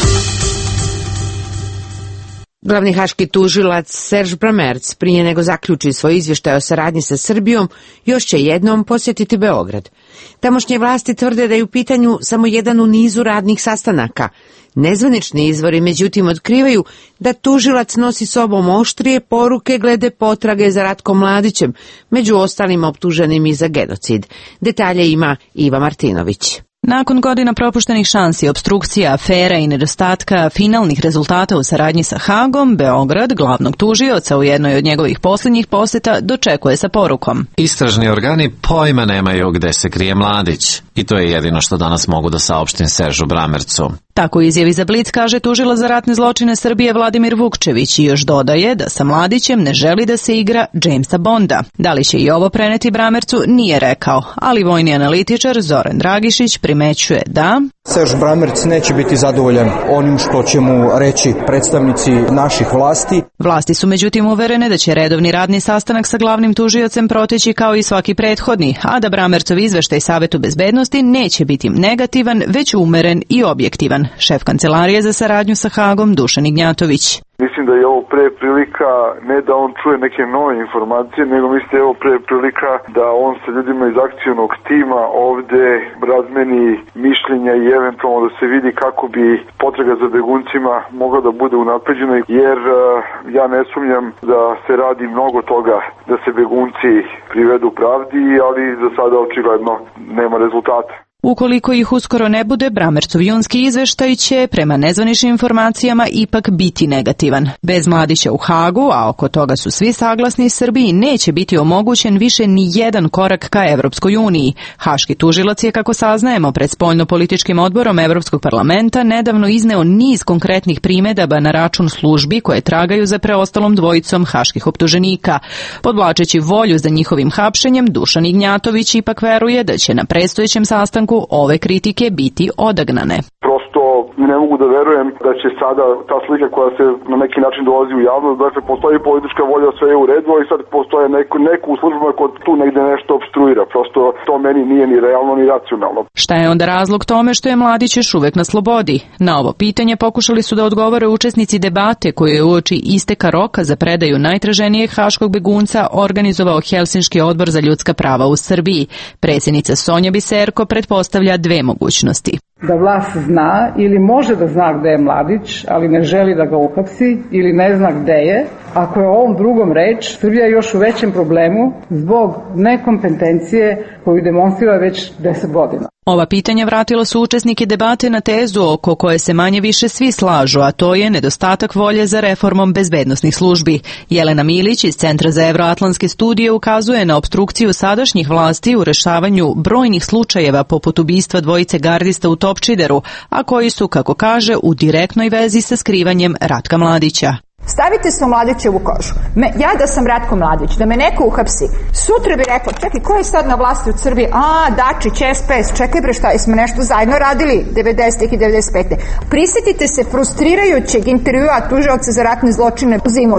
Glavni haški tužilac Serž Bramerc, prije nego zaključi svoj izvještaj o saradnji sa Srbijom, još će jednom posjetiti Beograd. Tamošnje vlasti tvrde da je u pitanju samo jedan u nizu radnih sastanaka. Nezvanični izvori međutim otkrivaju da tužilac nosi sobom oštrije poruke glede potrage za Ratkom Mladićem, među ostalim optuženim i za genocid. Detalje ima Iva Martinović. Nakon godina propuštenih šansi, opstrukcija, afera i nedostatka finalnih rezultata u saradnji sa Hagom, Beograd, glavnog tužioca u jednoj od njegovih posljednjih posjeta, dočekuje sa porukom. Istražni organi pojma nemaju gde se krije Mladić. I to je jedino što danas mogu da saopštim Seržu Bramercu. Tako izjavi za Blic kaže tužilac za ratne zločine Srbije Vladimir Vukčević i još dodaje da sa Mladićem ne želi da se igra Jamesa Bonda. Da li će i ovo preneti Bramercu nije rekao, ali vojni analitičar Zoran Dragišić primećuje da Serž Bramerc neće biti zadovoljan onim što će mu reći predstavnici naših vlasti. Vlasti su međutim uverene da će redovni radni sastanak sa glavnim tužiocem proteći kao i svaki prethodni, a da Bramercov izveštaj Savetu bezbednosti neće biti negativan, već umeren i objektivan. Šef kancelarije za saradnju sa Hagom Dušan Ignjatović. Mislim da je ovo pre prilika ne da on čuje neke nove informacije, nego mislim da je ovo pre prilika da on sa ljudima iz akcionog tima ovde razmeni mišljenja i eventualno da se vidi kako bi potraga za beguncima mogla da bude unapređena, jer ja ne sumnjam da se radi mnogo toga da se begunci privedu pravdi, ali za sada očigledno nema rezultata. Ukoliko ih uskoro ne bude, Bramercov junski izveštaj će, prema nezvaničnim informacijama, ipak biti negativan. Bez Mladića u Hagu, a oko toga su svi saglasni, Srbiji neće biti omogućen više ni jedan korak ka Evropskoj uniji. Haški tužilac je, kako saznajemo, pred spoljno-političkim odborom Evropskog parlamenta nedavno izneo niz konkretnih primedaba na račun službi koje tragaju za preostalom dvojicom haških optuženika. Podvlačeći volju za njihovim hapšenjem, Dušan Ignjatović ipak veruje da će na predstojećem sastanku ove kritike biti odagnane. Prosto ne mogu da verujem da će sada ta slika koja se na neki način dolazi u javnost, dakle postoji politička volja, sve je u redu, i sad postoje neko, neko u službama ko tu negde nešto obstruira. Prosto to meni nije ni realno ni racionalno. Šta je onda razlog tome što je Mladić još uvek na slobodi? Na ovo pitanje pokušali su da odgovore učesnici debate koju je uoči isteka roka za predaju najtraženijeg haškog begunca organizovao Helsinški odbor za ljudska prava u Srbiji. Predsjednica Sonja Biserko pretpostavlja dve mogućnosti. Da vlast zna ili može da zna gde je Mladić, ali ne želi da ga uhapsi ili ne zna gde je. Ako je o ovom drugom reč, Srbija je još u većem problemu zbog nekompetencije koju demonstrira već deset godina. Ova pitanja vratila su učesnike debate na tezu oko koje se manje više svi slažu, a to je nedostatak volje za reformom bezbednosnih službi. Jelena Milić iz Centra za evroatlantske studije ukazuje na opstrukciju sadašnjih vlasti u rešavanju brojnih slučajeva poput ubistva dvojice gardista u Topčideru, a koji su, kako kaže, u direktnoj vezi sa skrivanjem Ratka Mladića. Stavite se u Mladićevu kožu. Me, ja da sam Ratko Mladić, da me neko uhapsi, sutra bi rekla, čekaj, ko je sad na vlasti u Srbiji? A, Dačić, S P S, čekaj bre, šta, smo nešto zajedno radili devedesetih i devedeset pete. Prisjetite se frustrirajućeg intervjua tužioca za ratne zločine Zimus.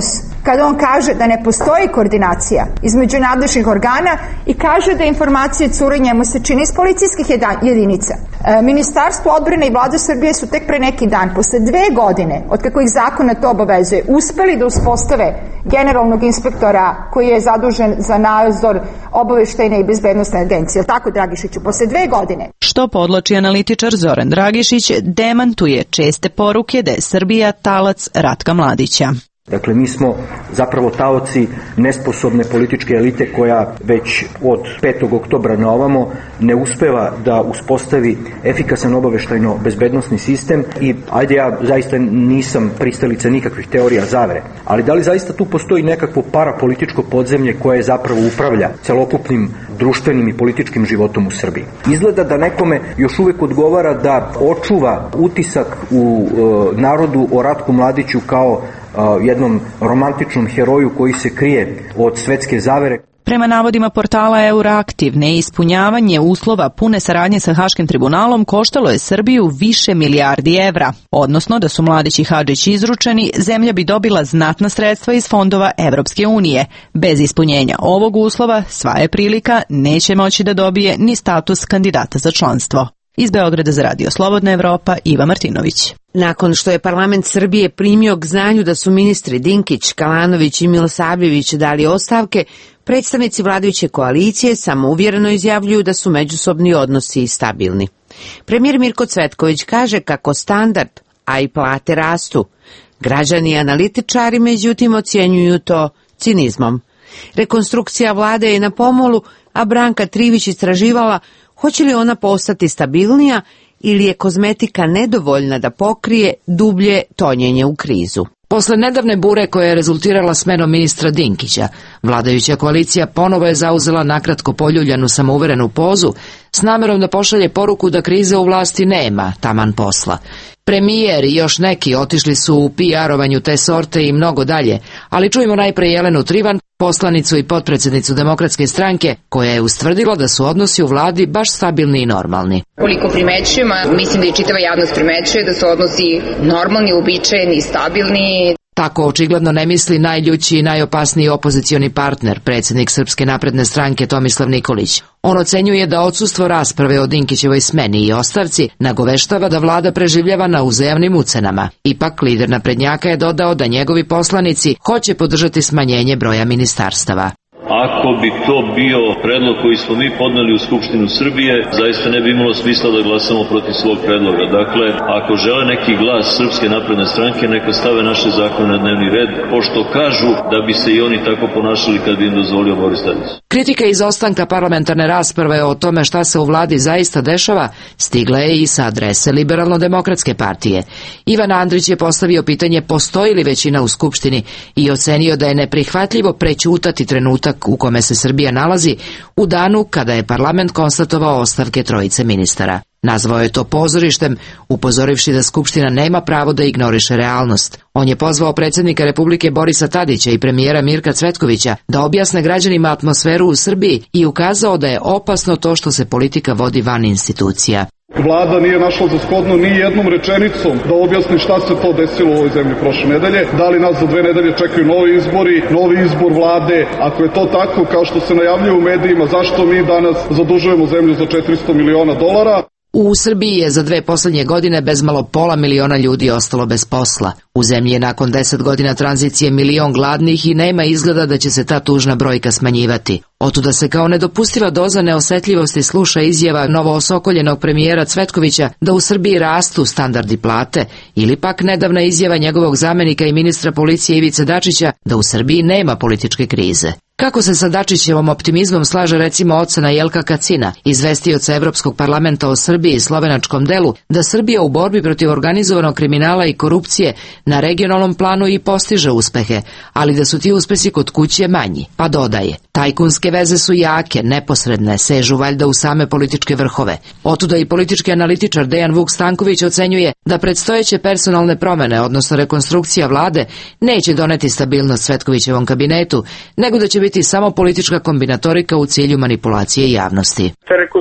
kada on kaže da ne postoji koordinacija između nadležnih organa i kaže da informacije cure njemu se čini iz policijskih jedinica. E, Ministarstvo odbrane i Vlada Srbije su tek pre neki dan, posle dve godine, od kako ih zakona to obavezuje, uspeli da uspostave generalnog inspektora koji je zadužen za nadzor obaveštajne i bezbednosne agencije. Jel tako, Dragišiću? Posle dve godine. Što podloči analitičar Zoran Dragišić, demantuje česte poruke da je Srbija talac Ratka Mladića. Dakle, mi smo zapravo taoci nesposobne političke elite koja već od petog oktobra na ovamo ne uspeva da uspostavi efikasan obaveštajno bezbednosni sistem i ajde, ja zaista nisam pristalica nikakvih teorija zavere, ali da li zaista tu postoji nekakvo parapolitičko podzemlje koje zapravo upravlja celokupnim društvenim i političkim životom u Srbiji? Izgleda da nekome još uvek odgovara da očuva utisak u e, narodu o Ratku Mladiću kao jednom romantičnom heroju koji se krije od svetske zavere. Prema navodima portala Euroaktiv, neispunjavanje uslova pune saradnje sa Haškim tribunalom koštalo je Srbiju više milijardi evra. Odnosno da su Mladić i Hadžić izručeni, zemlja bi dobila znatna sredstva iz fondova Evropske unije. Bez ispunjenja ovog uslova, sva je prilika, neće moći da dobije ni status kandidata za članstvo. Iz Beograda za Radio Slobodna Evropa, Iva Martinović. Nakon što je parlament Srbije primio k znanju da su ministri Dinkić, Kalanović i Milosavljević dali ostavke, predstavnici vladajuće koalicije samouvjereno izjavljuju da su međusobni odnosi stabilni. Premijer Mirko Cvetković kaže kako standard, a i plate rastu. Građani i analitičari međutim ocjenjuju to cinizmom. Rekonstrukcija vlade je na pomolu, a Branka Trivić istraživala hoće li ona postati stabilnija ili je kozmetika nedovoljna da pokrije dublje tonjenje u krizu. Posle nedavne bure koja je rezultirala smenom ministra Dinkića, vladajuća koalicija ponovo je zauzela nakratko poljuljanu samouverenu pozu s namerom da pošalje poruku da krize u vlasti nema, taman posla. Premijer i još neki otišli su u P R-ovanju te sorte i mnogo dalje, ali čujemo najpre Jelenu Trivan, poslanicu i potpredsjednicu Demokratske stranke, koja je ustvrdila da su odnosi u vladi baš stabilni i normalni. Koliko primećujem, mislim da i čitava javnost primećuje da su odnosi normalni, uobičajeni i stabilni. Tako očigledno ne misli najljući i najopasniji opozicioni partner, predsjednik Srpske napredne stranke Tomislav Nikolić. On ocenjuje da odsustvo rasprave o Dinkićevoj smeni i ostavci nagoveštava da vlada preživljava na uzajamnim ucenama. Ipak, lider naprednjaka je dodao da njegovi poslanici hoće podržati smanjenje broja ministarstava. Ako bi to bio predlog koji smo mi podneli u Skupštinu Srbije, zaista ne bi imalo smisla da glasamo protiv svog predloga. Dakle, ako žele neki glas Srpske napredne stranke, neka stave naše zakone na dnevni red, pošto kažu da bi se i oni tako ponašali kad bi im dozvolio Boris Tadić. Kritika izostanka parlamentarne rasprave o tome šta se u vladi zaista dešava stigla je i sa adrese Liberalno-demokratske partije. Ivan Andrić je postavio pitanje postoji li većina u Skupštini i ocenio da je neprihvatljivo prećutati trenutak u kome se Srbija nalazi u danu kada je parlament konstatovao ostavke trojice ministara. Nazvao je to pozorištem, upozorivši da Skupština nema pravo da ignoriše realnost. On je pozvao predsjednika Republike Borisa Tadića i premijera Mirka Cvetkovića da objasne građanima atmosferu u Srbiji i ukazao da je opasno to što se politika vodi van institucija. Vlada nije našla za shodno ni jednom rečenicom da objasni šta se to desilo u ovoj zemlji prošle nedelje, da li nas za dve nedelje čekaju novi izbori, novi izbor vlade. Ako je to tako kao što se najavljuje u medijima, zašto mi danas zadužujemo zemlju za četiristo miliona dolara? U Srbiji je za dve posljednje godine bezmalo pola miliona ljudi ostalo bez posla. U zemlji je nakon deset godina tranzicije milion gladnih i nema izgleda da će se ta tužna brojka smanjivati. Otuda se kao nedopustiva doza neosetljivosti sluša izjava novoosokoljenog premijera Cvetkovića da u Srbiji rastu standardi plate, ili pak nedavna izjava njegovog zamenika i ministra policije Ivice Dačića da u Srbiji nema političke krize. Kako se sa Dačićevom optimizmom slaže recimo ocena Jelka Kacina, izvestioca Evropskog parlamenta o Srbiji i slovenačkom delu, da Srbija u borbi protiv organizovanog kriminala i korupcije na regionalnom planu i postiže uspehe, ali da su ti uspesi kod kuće manji, pa dodaje. Tajkunske veze su jake, neposredne, sežu valjda u same političke vrhove. Otuda i politički analitičar Dejan Vuk Stanković ocenjuje da predstojeće personalne promene, odnosno rekonstrukcija vlade, neće doneti stabilnost Cvetkovićevom kabinetu, nego da će biti samo politička kombinatorika u cilju manipulacije javnosti. Ta rekonstrukcija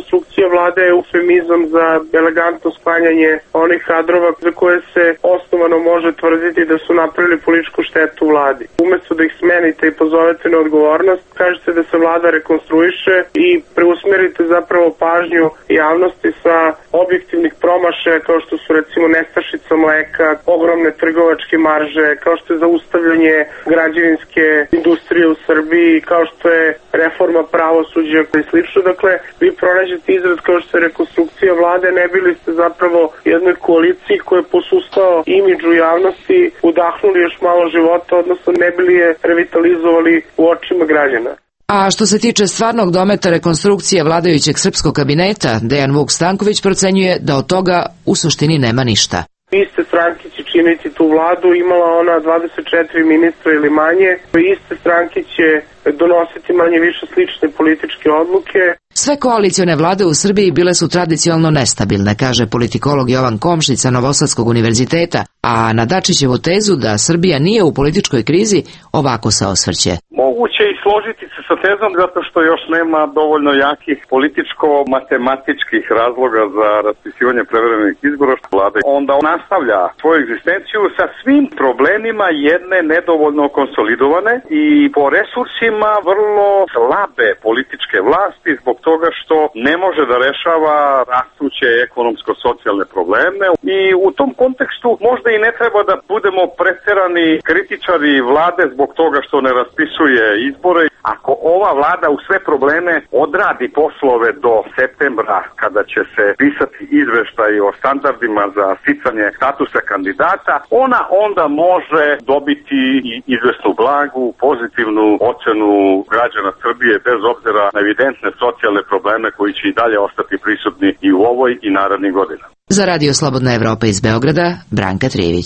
vlade je eufemizam za elegantno sklanjanje onih kadrova za koje se osnovano može tvrditi da su napravili političku štetu vladi. Umesto da ih smenite i pozovete na odgovornost, kažete da se vlada rekonstruiše i preusmerite zapravo pažnju javnosti sa objektivnih promašaja kao što su recimo nestašica mleka, ogromne trgovačke marže, kao što je zaustavljanje građevinske industrije u Srbiji, kao što je reforma pravosuđa i slično. Dakle, vi pronađete izraz kao što je rekonstrukcija vlade, ne bili ste zapravo jednoj koaliciji koja je posustao imidžu javnosti, udahnuli još malo života, odnosno ne bili je revitalizovali u očima građana. A što se tiče stvarnog dometa rekonstrukcije vladajućeg srpskog kabineta, Dejan Vuk Stanković procenjuje da od toga u suštini nema ništa. Iste stranke će činiti tu vladu, imala ona dvadeset četiri ministra ili manje, iste stranke će donositi manje više slične političke odluke. Sve koalicione vlade u Srbiji bile su tradicionalno nestabilne, kaže politikolog Jovan Komšić sa Novosadskog univerziteta, a na Dačićevu tezu da Srbija nije u političkoj krizi ovako se osvrće. Moguće i složiti se sa tezom zato što još nema dovoljno jakih političko-matematičkih razloga za raspisivanje prevremenih izbora što vlade. Onda nastavlja svoju egzistenciju sa svim problemima jedne nedovoljno konsolidovane i po resursima vrlo slabe političke vlasti zbog toga što ne može da rešava rastuće ekonomsko-socijalne probleme i u tom kontekstu možda i ne treba da budemo preterani kritičari vlade zbog toga što ne raspisuje izbore. Ako ova vlada u sve probleme odradi poslove do septembra kada će se pisati izveštaj o standardima za sticanje statusa kandidata, ona onda može dobiti i izvesnu blagu, pozitivnu ocenu građana Srbije bez obzira na evidentne socijalne probleme koji će i dalje ostati prisutni i u ovoj i narednih godina. Za Radio Slobodna Evropa iz Beograda, Branka Trijević.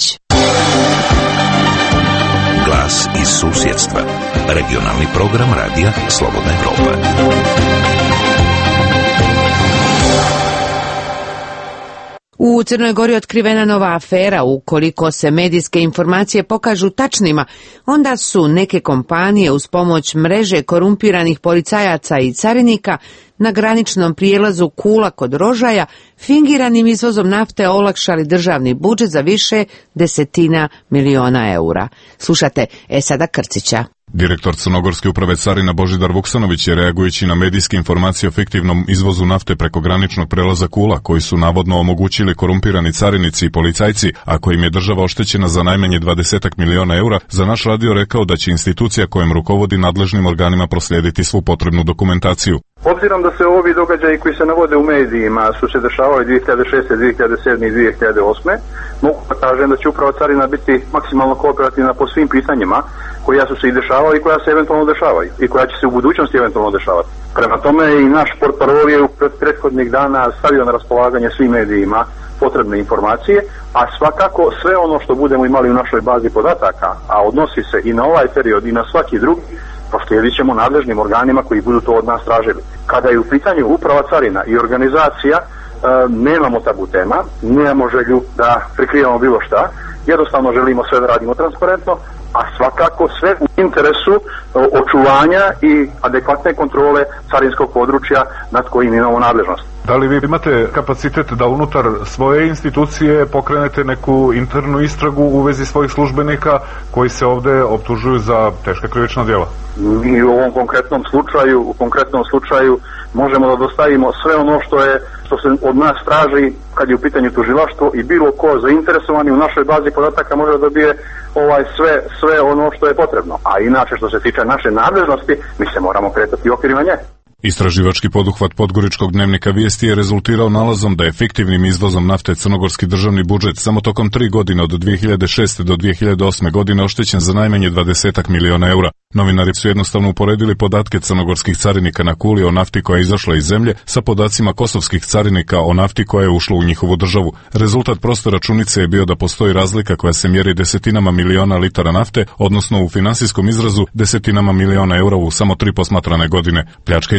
Glas iz susjedstva. Regionalni program Radija Slobodna Evropa. U Crnoj Gori otkrivena nova afera. Ukoliko se medijske informacije pokažu tačnima, onda su neke kompanije uz pomoć mreže korumpiranih policajaca i carinika na graničnom prijelazu Kula kod Rožaja fingiranim izvozom nafte olakšali državni budžet za više desetina miliona eura. Slušate Esada Krcića. Direktor Crnogorske uprave carina Božidar Vuksanović je, reagujući na medijske informacije o fiktivnom izvozu nafte preko graničnog prelaza Kula, koji su navodno omogućili korumpirani carinici i policajci, a kojim je država oštećena za najmanje dvadesetak miliona eura, za naš radio rekao da će institucija kojem rukovodi nadležnim organima proslijediti svu potrebnu dokumentaciju. Obzirom da se ovi događaji koji se navode u medijima su se dešavali dvije hiljade šeste, dvije hiljade sedme i dvije hiljade osme, mogu da kažem da će uprava carina biti maksimalno kooperativna po svim pitanjima koja su se i dešavali i koja se eventualno dešavaju i koja će se u budućnosti eventualno dešavati. Prema tome i naš portparol je u prethodnih dana stavio na raspolaganje svim medijima potrebne informacije, a svakako sve ono što budemo imali u našoj bazi podataka, a odnosi se i na ovaj period i na svaki drugi, proslijedit ćemo nadležnim organima koji budu to od nas tražili. Kada je u pitanju uprava carina i organizacija, e, nemamo tabu tema, nemamo želju da prikrivamo bilo šta, jednostavno želimo sve da radimo transparentno, a svakako sve u interesu očuvanja i adekvatne kontrole carinskog područja nad kojim imamo nadležnost. Da li vi imate kapacitet da unutar svoje institucije pokrenete neku internu istragu u vezi svojih službenika koji se ovde optužuju za teška krivična djela? Mi u ovom konkretnom slučaju, u konkretnom slučaju možemo da dostavimo sve ono što je što se od nas traži kad je u pitanju tužilaštvo i bilo ko zainteresovani u našoj bazi podataka može da dobije ovaj sve sve ono što je potrebno. A inače što se tiče naše nadležnosti, mi se moramo kretati u okvirima nje. Istraživački poduhvat Podgoričkog dnevnika Vijesti je rezultirao nalazom da je fiktivnim izvozom nafte crnogorski državni budžet samo tokom tri godine od dvije hiljade šeste do dvije hiljade osme godine oštećen za najmanje dvadesetak miliona eura. Novinari su jednostavno uporedili podatke crnogorskih carinika na Kuli o nafti koja je izašla iz zemlje sa podacima kosovskih carinika o nafti koja je ušla u njihovu državu. Rezultat proste računice je bio da postoji razlika koja se mjeri desetinama miliona litara nafte, odnosno u finansijskom izrazu desetinama miliona eura u samo tri posmatrane godine. Pljačka iz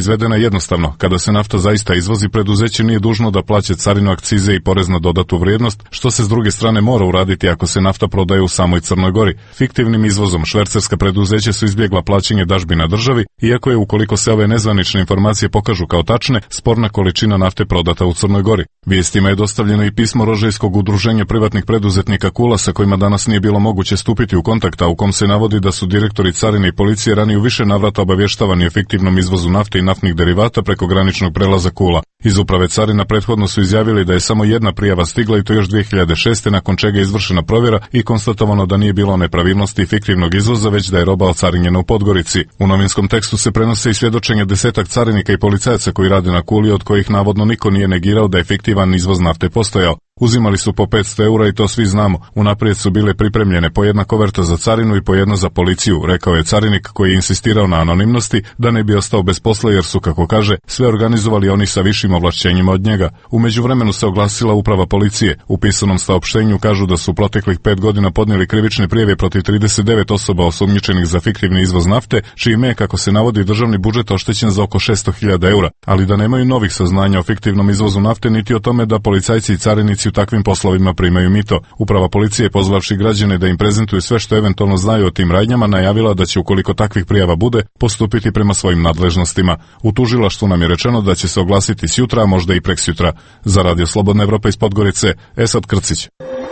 izvedena jednostavno. Kada se nafta zaista izvozi, preduzeće nije dužno da plaća carinu, akcize i porez na dodatu vrijednost, što se s druge strane mora uraditi ako se nafta prodaje u samoj Crnoj Gori. Fiktivnim izvozom švercerska preduzeća su izbjegla plaćanje dažbina državi, iako je, ukoliko se ove nezvanične informacije pokažu kao tačne, sporna količina nafte prodata u Crnoj Gori. Vijestima je dostavljeno i pismo Rožajskog udruženja privatnih preduzetnika Kula, sa kojima danas nije bilo moguće stupiti u kontakt, a u kom se navodi da su direktori carine i policije ranije u više navrata obavještavani o fiktivnom izvozu nafte i naftnih derivata preko graničnog prelaza Kula. Iz uprave carina prethodno su izjavili da je samo jedna prijava stigla, i to još dvije hiljade šeste. nakon čega je izvršena provjera i konstatovano da nije bilo nepravilnosti fiktivnog izvoza, već da je roba ocarinjena u Podgorici. U novinskom tekstu se prenose i svjedočenja desetak carinika i policajaca koji rade na Kuli, od kojih navodno niko nije negirao da je fiktivan izvoz nafte postojao. Uzimali su po petsto eura i to svi znamo. Unaprijed su bile pripremljene po jedna koverta za carinu i po jedna za policiju, rekao je carinik koji je insistirao na anonimnosti da ne bi ostao bez posla, jer su, kako kaže, sve organizovali oni sa višim ovlašćenjima od njega. U međuvremenu se oglasila uprava policije. U pisanom saopštenju kažu da su proteklih pet godina podnijeli krivične prijave protiv trideset devet osoba osumnjičenih za fiktivni izvoz nafte, čime je, kako se navodi, državni budžet oštećen za oko šesto hiljada eura, ali da nemaju novih saznanja o fiktivnom izvozu nafte niti o tome da policajci i carinici u takvim poslovima primaju mito. Uprava policije, pozvavši građane da im prezentuju sve što eventualno znaju o tim radnjama, najavila da će, ukoliko takvih prijava bude, postupiti prema svojim nadležnostima. U tužilaštvu nam je rečeno da će se oglasiti sjutra, a možda i preksjutra. Za Radio Slobodna Evropa iz Podgorice, Esad Krcić.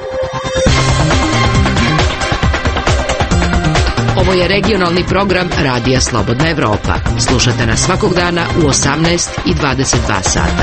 Ovo je regionalni program Radija Slobodna Evropa. Slušate nas svakog dana u osamnaest i dvadeset dva sata.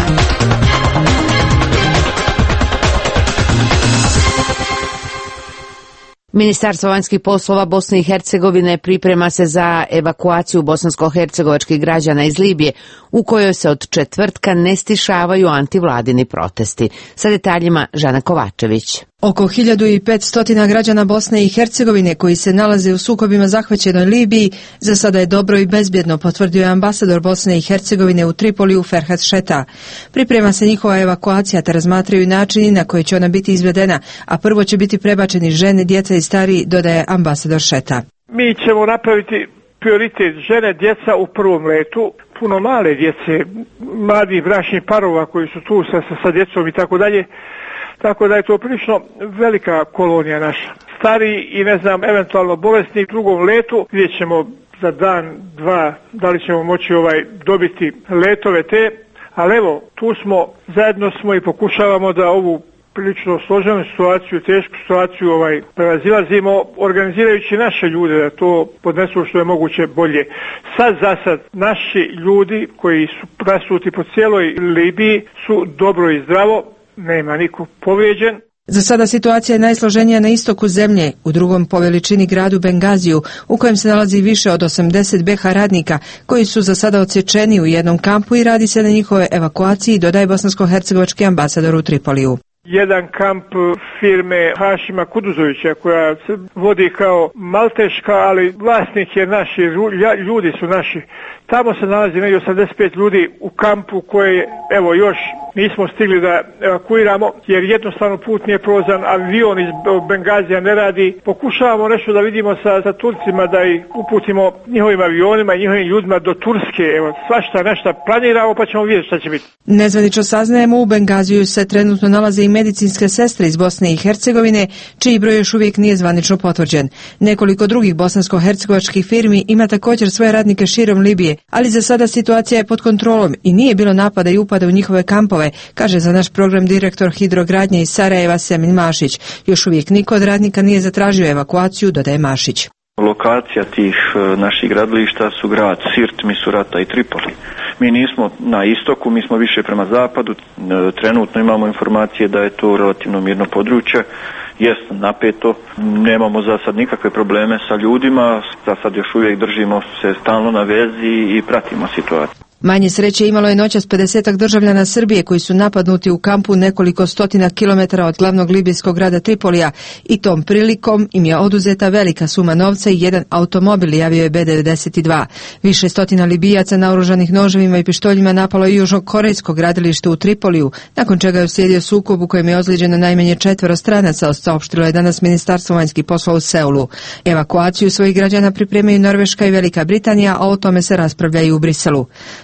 Ministarstvo vanjskih poslova Bosne i Hercegovine priprema se za evakuaciju bosansko-hercegovačkih građana iz Libije, u kojoj se od četvrtka ne stišavaju antivladini protesti. Sa detaljima Žana Kovačević. Oko hiljadu petsto građana Bosne i Hercegovine koji se nalaze u sukobima zahvaćenoj Libiji za sada je dobro i bezbjedno, potvrdio je ambasador Bosne i Hercegovine u Tripoliju Ferhat Šeta. Priprema se njihova evakuacija te razmatraju načini na koji će ona biti izvedena, a prvo će biti prebačeni žene, djeca i stariji, dodaje ambasador Šeta. Mi ćemo napraviti prioritet žene, djeca u prvom letu, puno male djece, mladih bračnih parova koji su tu sa, sa, sa djecom i tako dalje. Tako da je to prilično velika kolonija naša. Stari i ne znam, eventualno bolesni u drugom letu, vidjet ćemo za dan, dva, da li ćemo moći ovaj dobiti letove te, ali evo, tu smo, zajedno smo i pokušavamo da ovu prilično složenu situaciju, tešku situaciju ovaj, prelazilazimo, organizirajući naše ljude da to podnesu što je moguće bolje. Sad za sad naši ljudi koji su rasuti po cijeloj Libiji su dobro i zdravo, nema niko povrijeđen. Za sada situacija je najsloženija na istoku zemlje, u drugom po veličini gradu Bengaziju, u kojem se nalazi više od osamdeset be ha radnika, koji su za sada odsječeni u jednom kampu i radi se na njihove evakuaciji, dodaje bosansko-hercegovački ambasador u Tripoliju. Jedan kamp firme Hašima Kuduzovića koja se vodi kao malteška, ali vlasnik je naš, ljudi su naši. Tamo se nalazi negdje osamdeset pet ljudi u kampu koje, evo, još nismo stigli da evakuiramo jer jednostavno put nije prolazan, avion iz Bengazija ne radi. Pokušavamo nešto da vidimo sa, sa Turcima da ih uputimo njihovim avionima i njihovim ljudima do Turske. Evo, svašta nešto planiramo pa ćemo vidjeti šta će biti. Nezvanično saznajemo, u Bengaziju se trenutno nalaze i medicinske sestre iz Bosne i Hercegovine, čiji broj još uvijek nije zvanično potvrđen. Nekoliko drugih bosansko-hercegovačkih firmi ima također svoje radnike širom Libije, ali za sada situacija je pod kontrolom i nije bilo napada i upada u njihove kampove, kaže za naš program direktor hidrogradnje iz Sarajeva Semin Mašić. Još uvijek niko od radnika nije zatražio evakuaciju, dodaje Mašić. Lokacija tih naših gradilišta su grad Sirt, Misurata i Tripoli. Mi nismo na istoku, mi smo više prema zapadu. Trenutno imamo informacije da je to relativno mirno područje. Jest napeto, nemamo za sad nikakve probleme sa ljudima, za sad još uvijek držimo se stalno na vezi i pratimo situaciju. Manje sreće imalo je noćas pedesetak državljana Srbije koji su napadnuti u kampu nekoliko stotina kilometara od glavnog libijskog grada Tripolija i tom prilikom im je oduzeta velika suma novca i jedan automobil, javio je be devedeset dva. Više stotina Libijaca naoružanih noževima i pištoljima napalo je južnokorejsko gradilište u Tripoliju, nakon čega je uslijedio sukob u kojem je ozlijeđeno najmanje četvero stranaca, saopštilo je danas Ministarstvo vanjskih poslova u Seulu. Evakuaciju svojih građana pripremaju Norveška i Velika Britanija, a o tome se raspravlja i u Briselu.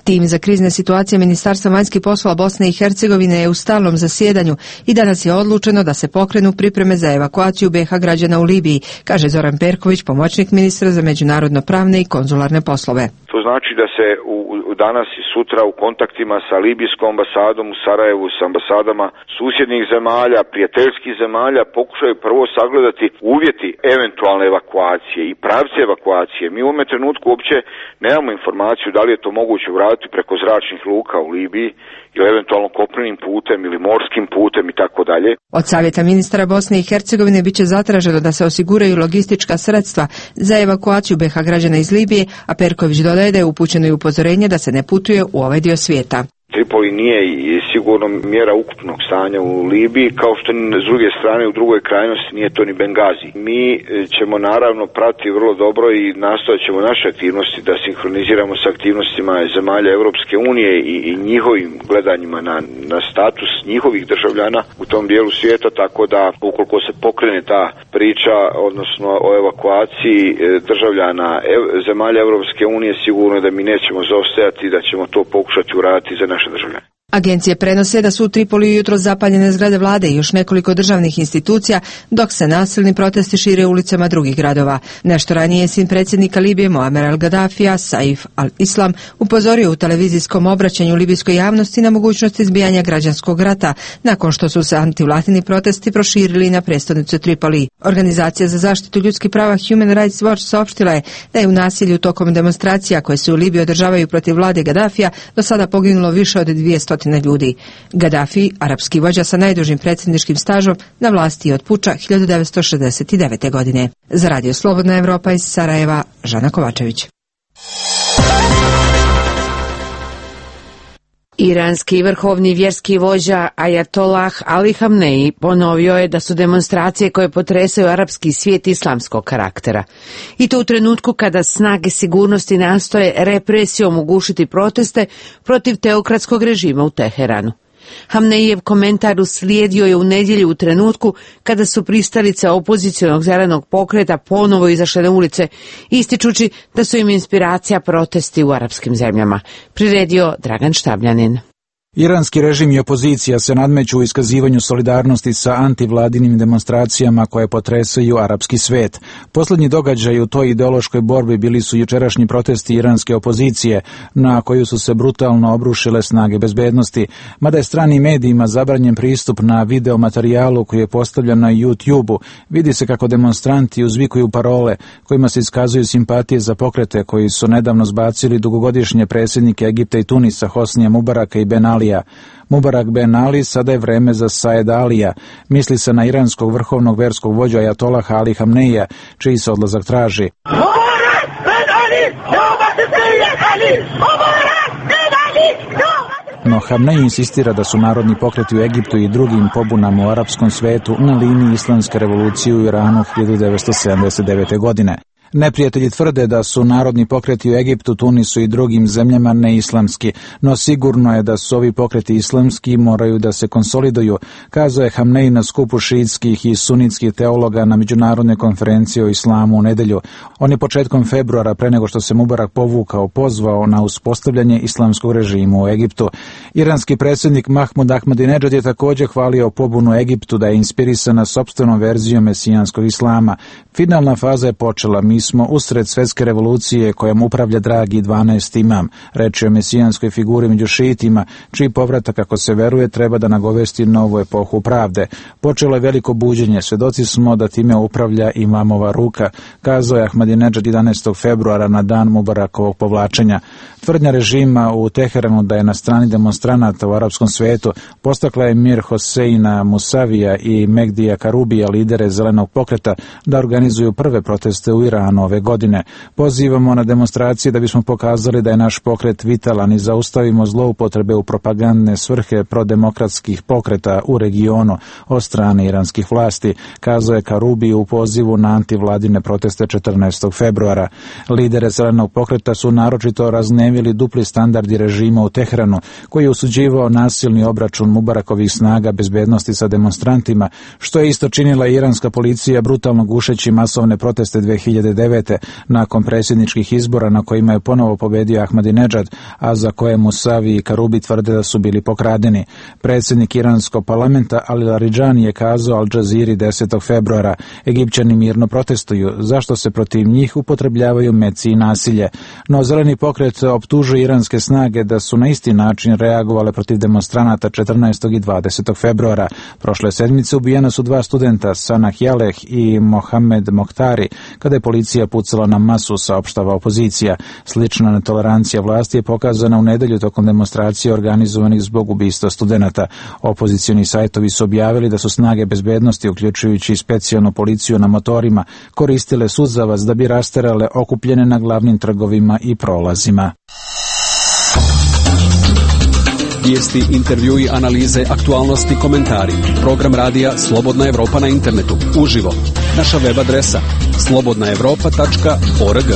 Tim za krizne situacije Ministarstva vanjskih poslova Bosne i Hercegovine je u stalnom zasjedanju i danas je odlučeno da se pokrenu pripreme za evakuaciju be ha građana u Libiji, kaže Zoran Perković, pomoćnik ministra za međunarodno pravne i konzularne poslove. To znači da se u, u danas i sutra u kontaktima sa libijskom ambasadom u Sarajevu, sa ambasadama susjednih zemalja, prijateljskih zemalja pokušaju prvo sagledati uvjeti eventualne evakuacije i pravce evakuacije. Mi u ovome trenutku uopće nemamo informaciju da li je to moguće uraditi preko zračnih luka u Libiji ili eventualno kopnenim putem ili morskim putem i tako dalje. Od savjeta ministra Bosne i Hercegovine biće zatraženo da se osiguraju logistička sredstva za evakuaciju be ha građana iz Libije, a Perković dodaje da je upućeno i upozorenje da se ne putuje u ovaj dio svijeta. Tripoli nije sigurno mjera ukupnog stanja u Libiji, kao što s druge strane u drugoj krajnosti nije to ni Bengazi. Mi ćemo naravno pratiti vrlo dobro i nastojat ćemo naše aktivnosti da sinkroniziramo s aktivnostima zemalja Europske unije i, i njihovim gledanjima na, na status njihovih državljana u tom dijelu svijeta, tako da ukoliko se pokrene ta priča, odnosno o evakuaciji državljana ev, zemalja Europske unije, sigurno da mi nećemo zaostajati i da ćemo to pokušati uraditi za naše državljane. Agencije prenose da su u Tripoliju jutro zapaljene zgrade vlade i još nekoliko državnih institucija, dok se nasilni protesti šire ulicama drugih gradova. Nešto ranije sin predsjednika Libije Muammar al-Gaddafija, Saif al-Islam, upozorio u televizijskom obraćanju libijskoj javnosti na mogućnost izbijanja građanskog rata, nakon što su se antivladini protesti proširili na prestonicu Tripoli. Organizacija za zaštitu ljudskih prava Human Rights Watch saopštila je da je u nasilju tokom demonstracija koje se u Libiji održavaju protiv vlade Gaddafija do sada poginulo više od dvjesto ljudi. Gaddafi, arapski vođa sa najdužim predsjedničkim stažom, na vlasti je od puča hiljadu devetsto šezdeset devete. godine. Za Radio Slobodna Evropa iz Sarajeva, Žana Kovačević. Iranski vrhovni vjerski vođa Ajatollah Ali Hamneji ponovio je da su demonstracije koje potresaju arapski svijet islamskog karaktera. I to u trenutku kada snage sigurnosti nastoje represijom ugušiti proteste protiv teokratskog režima u Teheranu. Hamnejijev komentar uslijedio je u nedjelju u trenutku kada su pristalice opozicionog zelenog pokreta ponovo izašle na ulice, ističući da su im inspiracija protesti u arapskim zemljama. Priredio Dragan Štabljanin. Iranski režim i opozicija se nadmeću u iskazivanju solidarnosti sa antivladinim demonstracijama koje potresaju arapski svet. Posljednji događaj u toj ideološkoj borbi bili su jučerašnji protesti iranske opozicije, na koju su se brutalno obrušile snage bezbednosti, mada je stranim medijima zabranjen pristup na video materijalu koji je postavljen na YouTube-u. Vidi se kako demonstranti uzvikuju parole kojima se iskazuju simpatije za pokrete koji su nedavno zbacili dugogodišnje predsjednike Egipta i Tunisa, Hosnija Mubaraka i Ben Alija. Mubarak Ben Ali sada je vreme za Saed Alija. Misli se na iranskog vrhovnog verskog vođu Ajatollaha Ali Hamneija, čiji se odlazak traži. No Hamnej insistira da su narodni pokreti u Egiptu i drugim pobunama u arapskom svetu na liniji islamske revolucije u Iranu hiljadu devetsto sedamdeset devete. godine. Neprijatelji tvrde da su narodni pokreti u Egiptu, Tunisu i drugim zemljama neislamski, no sigurno je da su ovi pokreti islamski i moraju da se konsoliduju, kazao je Hamnej na skupu šiitskih i sunitskih teologa na međunarodnoj konferenciji o islamu u nedelju. On je početkom februara, pre nego što se Mubarak povukao, pozvao na uspostavljanje islamskog režima u Egiptu. Iranski predsjednik Mahmud Ahmadinejad je također hvalio pobunu Egiptu da je inspirisana sopstvenom verzijom mesijanskog islama. Finalna faza je počela. Mi smo usred svjetske revolucije kojom upravlja dragi dvanaesti imam, reče o mesijanskoj figuri među šiitima, čiji povratak, ako se veruje, treba da nagovesti novu epohu pravde. Počelo je veliko buđenje, svedoci smo da time upravlja imamova ruka, kazao je Ahmadinejad jedanaestog februara na dan Mubarakovog povlačenja. Tvrdnja režima u Teheranu da je na strani demonstranata u arapskom svetu postakla je Mir Hoseina Musavija i Megdija Karubija, lidere zelenog pokreta, da organizuju prve proteste u Iranu ove godine. Pozivamo na demonstracije da bismo pokazali da je naš pokret vitalan i zaustavimo zloupotrebe u propagandne svrhe prodemokratskih pokreta u regionu od strane iranskih vlasti, kazao je Karubi u pozivu na antivladine proteste četrnaestog februara. Lidere zelenog pokreta su naročito raznevili dupli standardi režima u Teheranu, koji je osuđivao nasilni obračun Mubarakovih snaga bezbednosti sa demonstrantima, što je isto činila iranska policija brutalno gušeći masovne proteste dve hiljade devete. nakon predsjedničkih izbora na kojima je ponovo pobedio Ahmadinejad, a za koje Musavi i Karubi tvrde da su bili pokradeni. Predsjednik iranskog parlamenta Ali Laridžani je kazao Al Džaziri desetog februara: Egipćani mirno protestuju, zašto se protiv njih upotrebljavaju meci i nasilje. No zeleni pokret optužuje iranske snage da su na isti način reagovale protiv demonstranata četrnaestog i dvadesetog februara. Prošle sedmice ubijena su dva studenta, Sanah Jaleh i Mohamed Mohtari, kada je policija pucala na masu, saopštava opozicija. Slična netolerancija vlasti je pokazana u nedelju tokom demonstracije organizovanih zbog ubistva studenata. Opozicioni sajtovi su objavili da su snage bezbednosti, uključujući specijalnu policiju na motorima, koristile suzavac da bi rasterale okupljene na glavnim trgovima i prolazima. Vijesti, intervjui, analize, aktualnosti, komentari. Program radija Slobodna Evropa na internetu. Uživo. Naša web adresa slobodna evropa tačka org.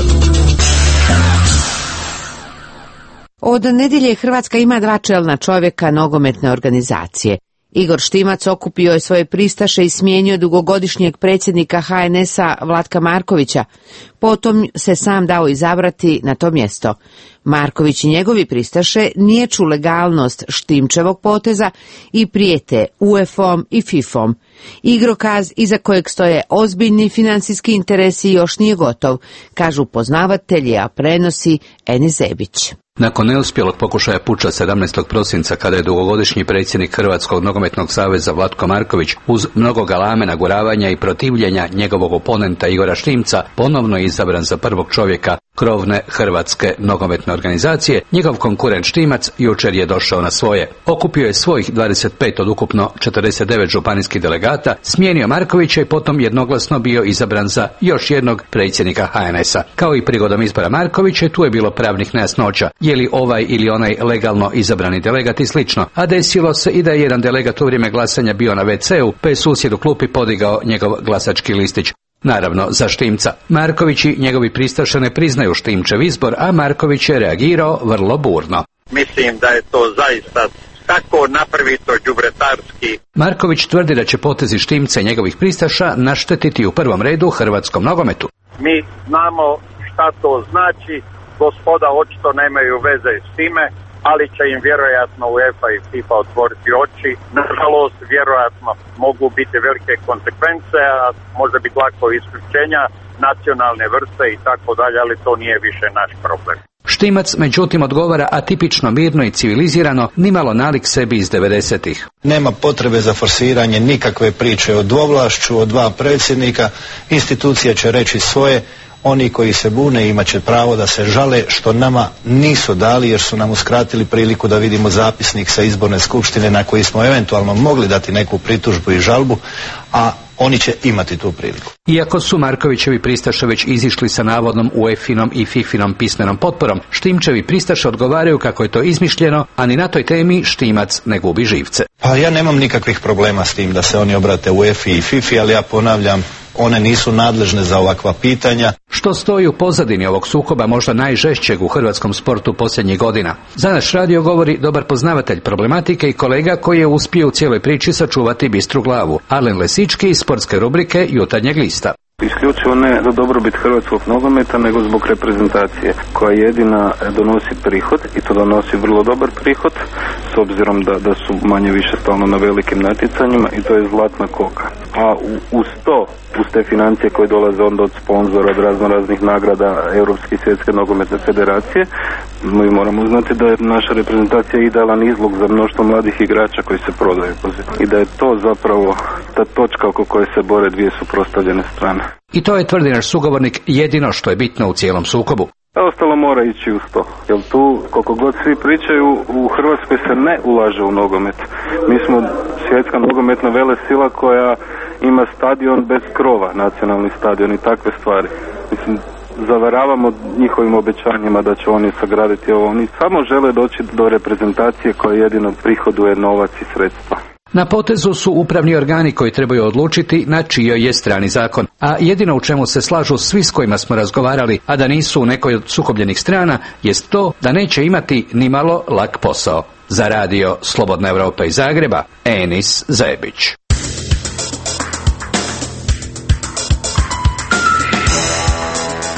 Od nedjelje Hrvatska ima dva čelna čovjeka nogometne organizacije. Igor Štimac okupio je svoje pristaše i smijenio dugogodišnjeg predsjednika ha en es-a Vlatka Markovića. Potom se sam dao izabrati na to mjesto. Marković i njegovi pristaše niječu legalnost Štimčevog poteza i prijete u e fe om i fifom. Igrokaz iza kojeg stoje ozbiljni financijski interesi još nije gotov, kažu poznavatelji, a prenosi Eni Zebić. Nakon neuspjelog pokušaja puča sedamnaestog prosinca, kada je dugogodišnji predsjednik Hrvatskog nogometnog saveza Vlatko Marković uz mnogo galame, naguravanja i protivljenja njegovog oponenta Igora Štimca ponovno izabran za prvog čovjeka krovne Hrvatske nogometne organizacije, njegov konkurent Štimac jučer je došao na svoje. Okupio je svojih dvadeset pet od ukupno četrdeset devet županijskih delegata, smijenio Markovića i potom jednoglasno bio izabran za još jednog predsjednika ha en es-a. Kao i prigodom izbora Markovića, tu je bilo pravnih nejasnoća, je li ovaj ili onaj legalno izabrani delegat i slično, a desilo se i da je jedan delegat u vrijeme glasanja bio na ve ce u, pa je susjed u klupi podigao njegov glasački listić. Naravno, za Štimca. Marković i njegovi pristaše ne priznaju Štimčev izbor, a Marković je reagirao vrlo burno. Mislim da je to zaista tako napravito đubretarski. Marković tvrdi da će potezi Štimca i njegovih pristaša naštetiti u prvom redu hrvatskom nogometu. Mi znamo šta to znači, gospoda očito nemaju veze s time, ali će im vjerojatno UEFA i FIFA otvoriti oči. Nažalost, vjerojatno mogu biti velike konsekvence, a može biti lako isključenja nacionalne vrste i tako dalje, ali to nije više naš problem. Štimac, međutim, odgovara atipično, mirno i civilizirano, nimalo nalik sebi iz devedesetih. Nema potrebe za forsiranje nikakve priče o dvovlašću, o dva predsjednika. Institucija će reći svoje. Oni koji se bune imat će pravo da se žale, što nama nisu dali jer su nam uskratili priliku da vidimo zapisnik sa izborne skupštine na koji smo eventualno mogli dati neku pritužbu i žalbu, a oni će imati tu priliku. Iako su Markovićevi pristaše već izišli sa navodnom UEFA-inom i fifinom pismenom potporom, Štimčevi pristaše odgovaraju kako je to izmišljeno, a ni na toj temi Štimac ne gubi živce. Pa ja nemam nikakvih problema s tim da se oni obrate UEFA i fifi, ali ja ponavljam, one nisu nadležne za ovakva pitanja. Što stoji u pozadini ovog sukoba, možda najžešćeg u hrvatskom sportu posljednjih godina? Za naš radio govori dobar poznavatelj problematike i kolega koji je uspio u cijeloj priči sačuvati bistru glavu. Alen Lesički iz sportske rubrike Jutarnjeg lista. Isključivo ne za dobrobit hrvatskog nogometa, nego zbog reprezentacije koja jedina donosi prihod i to donosi vrlo dobar prihod s obzirom da, da su manje više stalno na velikim natjecanjima i to je zlatna koka. A u, uz to, uz te financije koje dolaze onda od sponzora, od razno raznih nagrada Europske i Svjetske nogometne federacije, mi moramo znati da je naša reprezentacija idealan izlog za mnoštvo mladih igrača koji se prodaju i da je to zapravo ta točka oko koje se bore dvije suprotstavljene strane. I to je, tvrdi naš sugovornik, jedino što je bitno u cijelom sukobu. A ostalo mora ići uz to, jer tu, koliko god svi pričaju, u Hrvatskoj se ne ulaže u nogomet. Mi smo svjetska nogometna velesila koja ima stadion bez krova, nacionalni stadion i takve stvari. Mislim, zavaravamo njihovim obećanjima da će oni sagraditi ovo. Oni samo žele doći do reprezentacije koja jedino prihoduje novac i sredstva. Na potezu su upravni organi koji trebaju odlučiti na čijoj je strani zakon, a jedino u čemu se slažu svi s kojima smo razgovarali, a da nisu u nekoj od sukobljenih strana, jest to da neće imati ni malo lak posao. Za radio Slobodna Evropa iz Zagreba, Enis Zebić.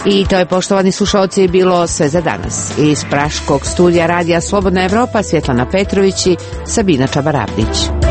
I to je, poštovani slušalci, bilo sve za danas. Iz praškog studija radija Slobodna Evropa Svjetlana Petrović i Sabina Čabarabnić.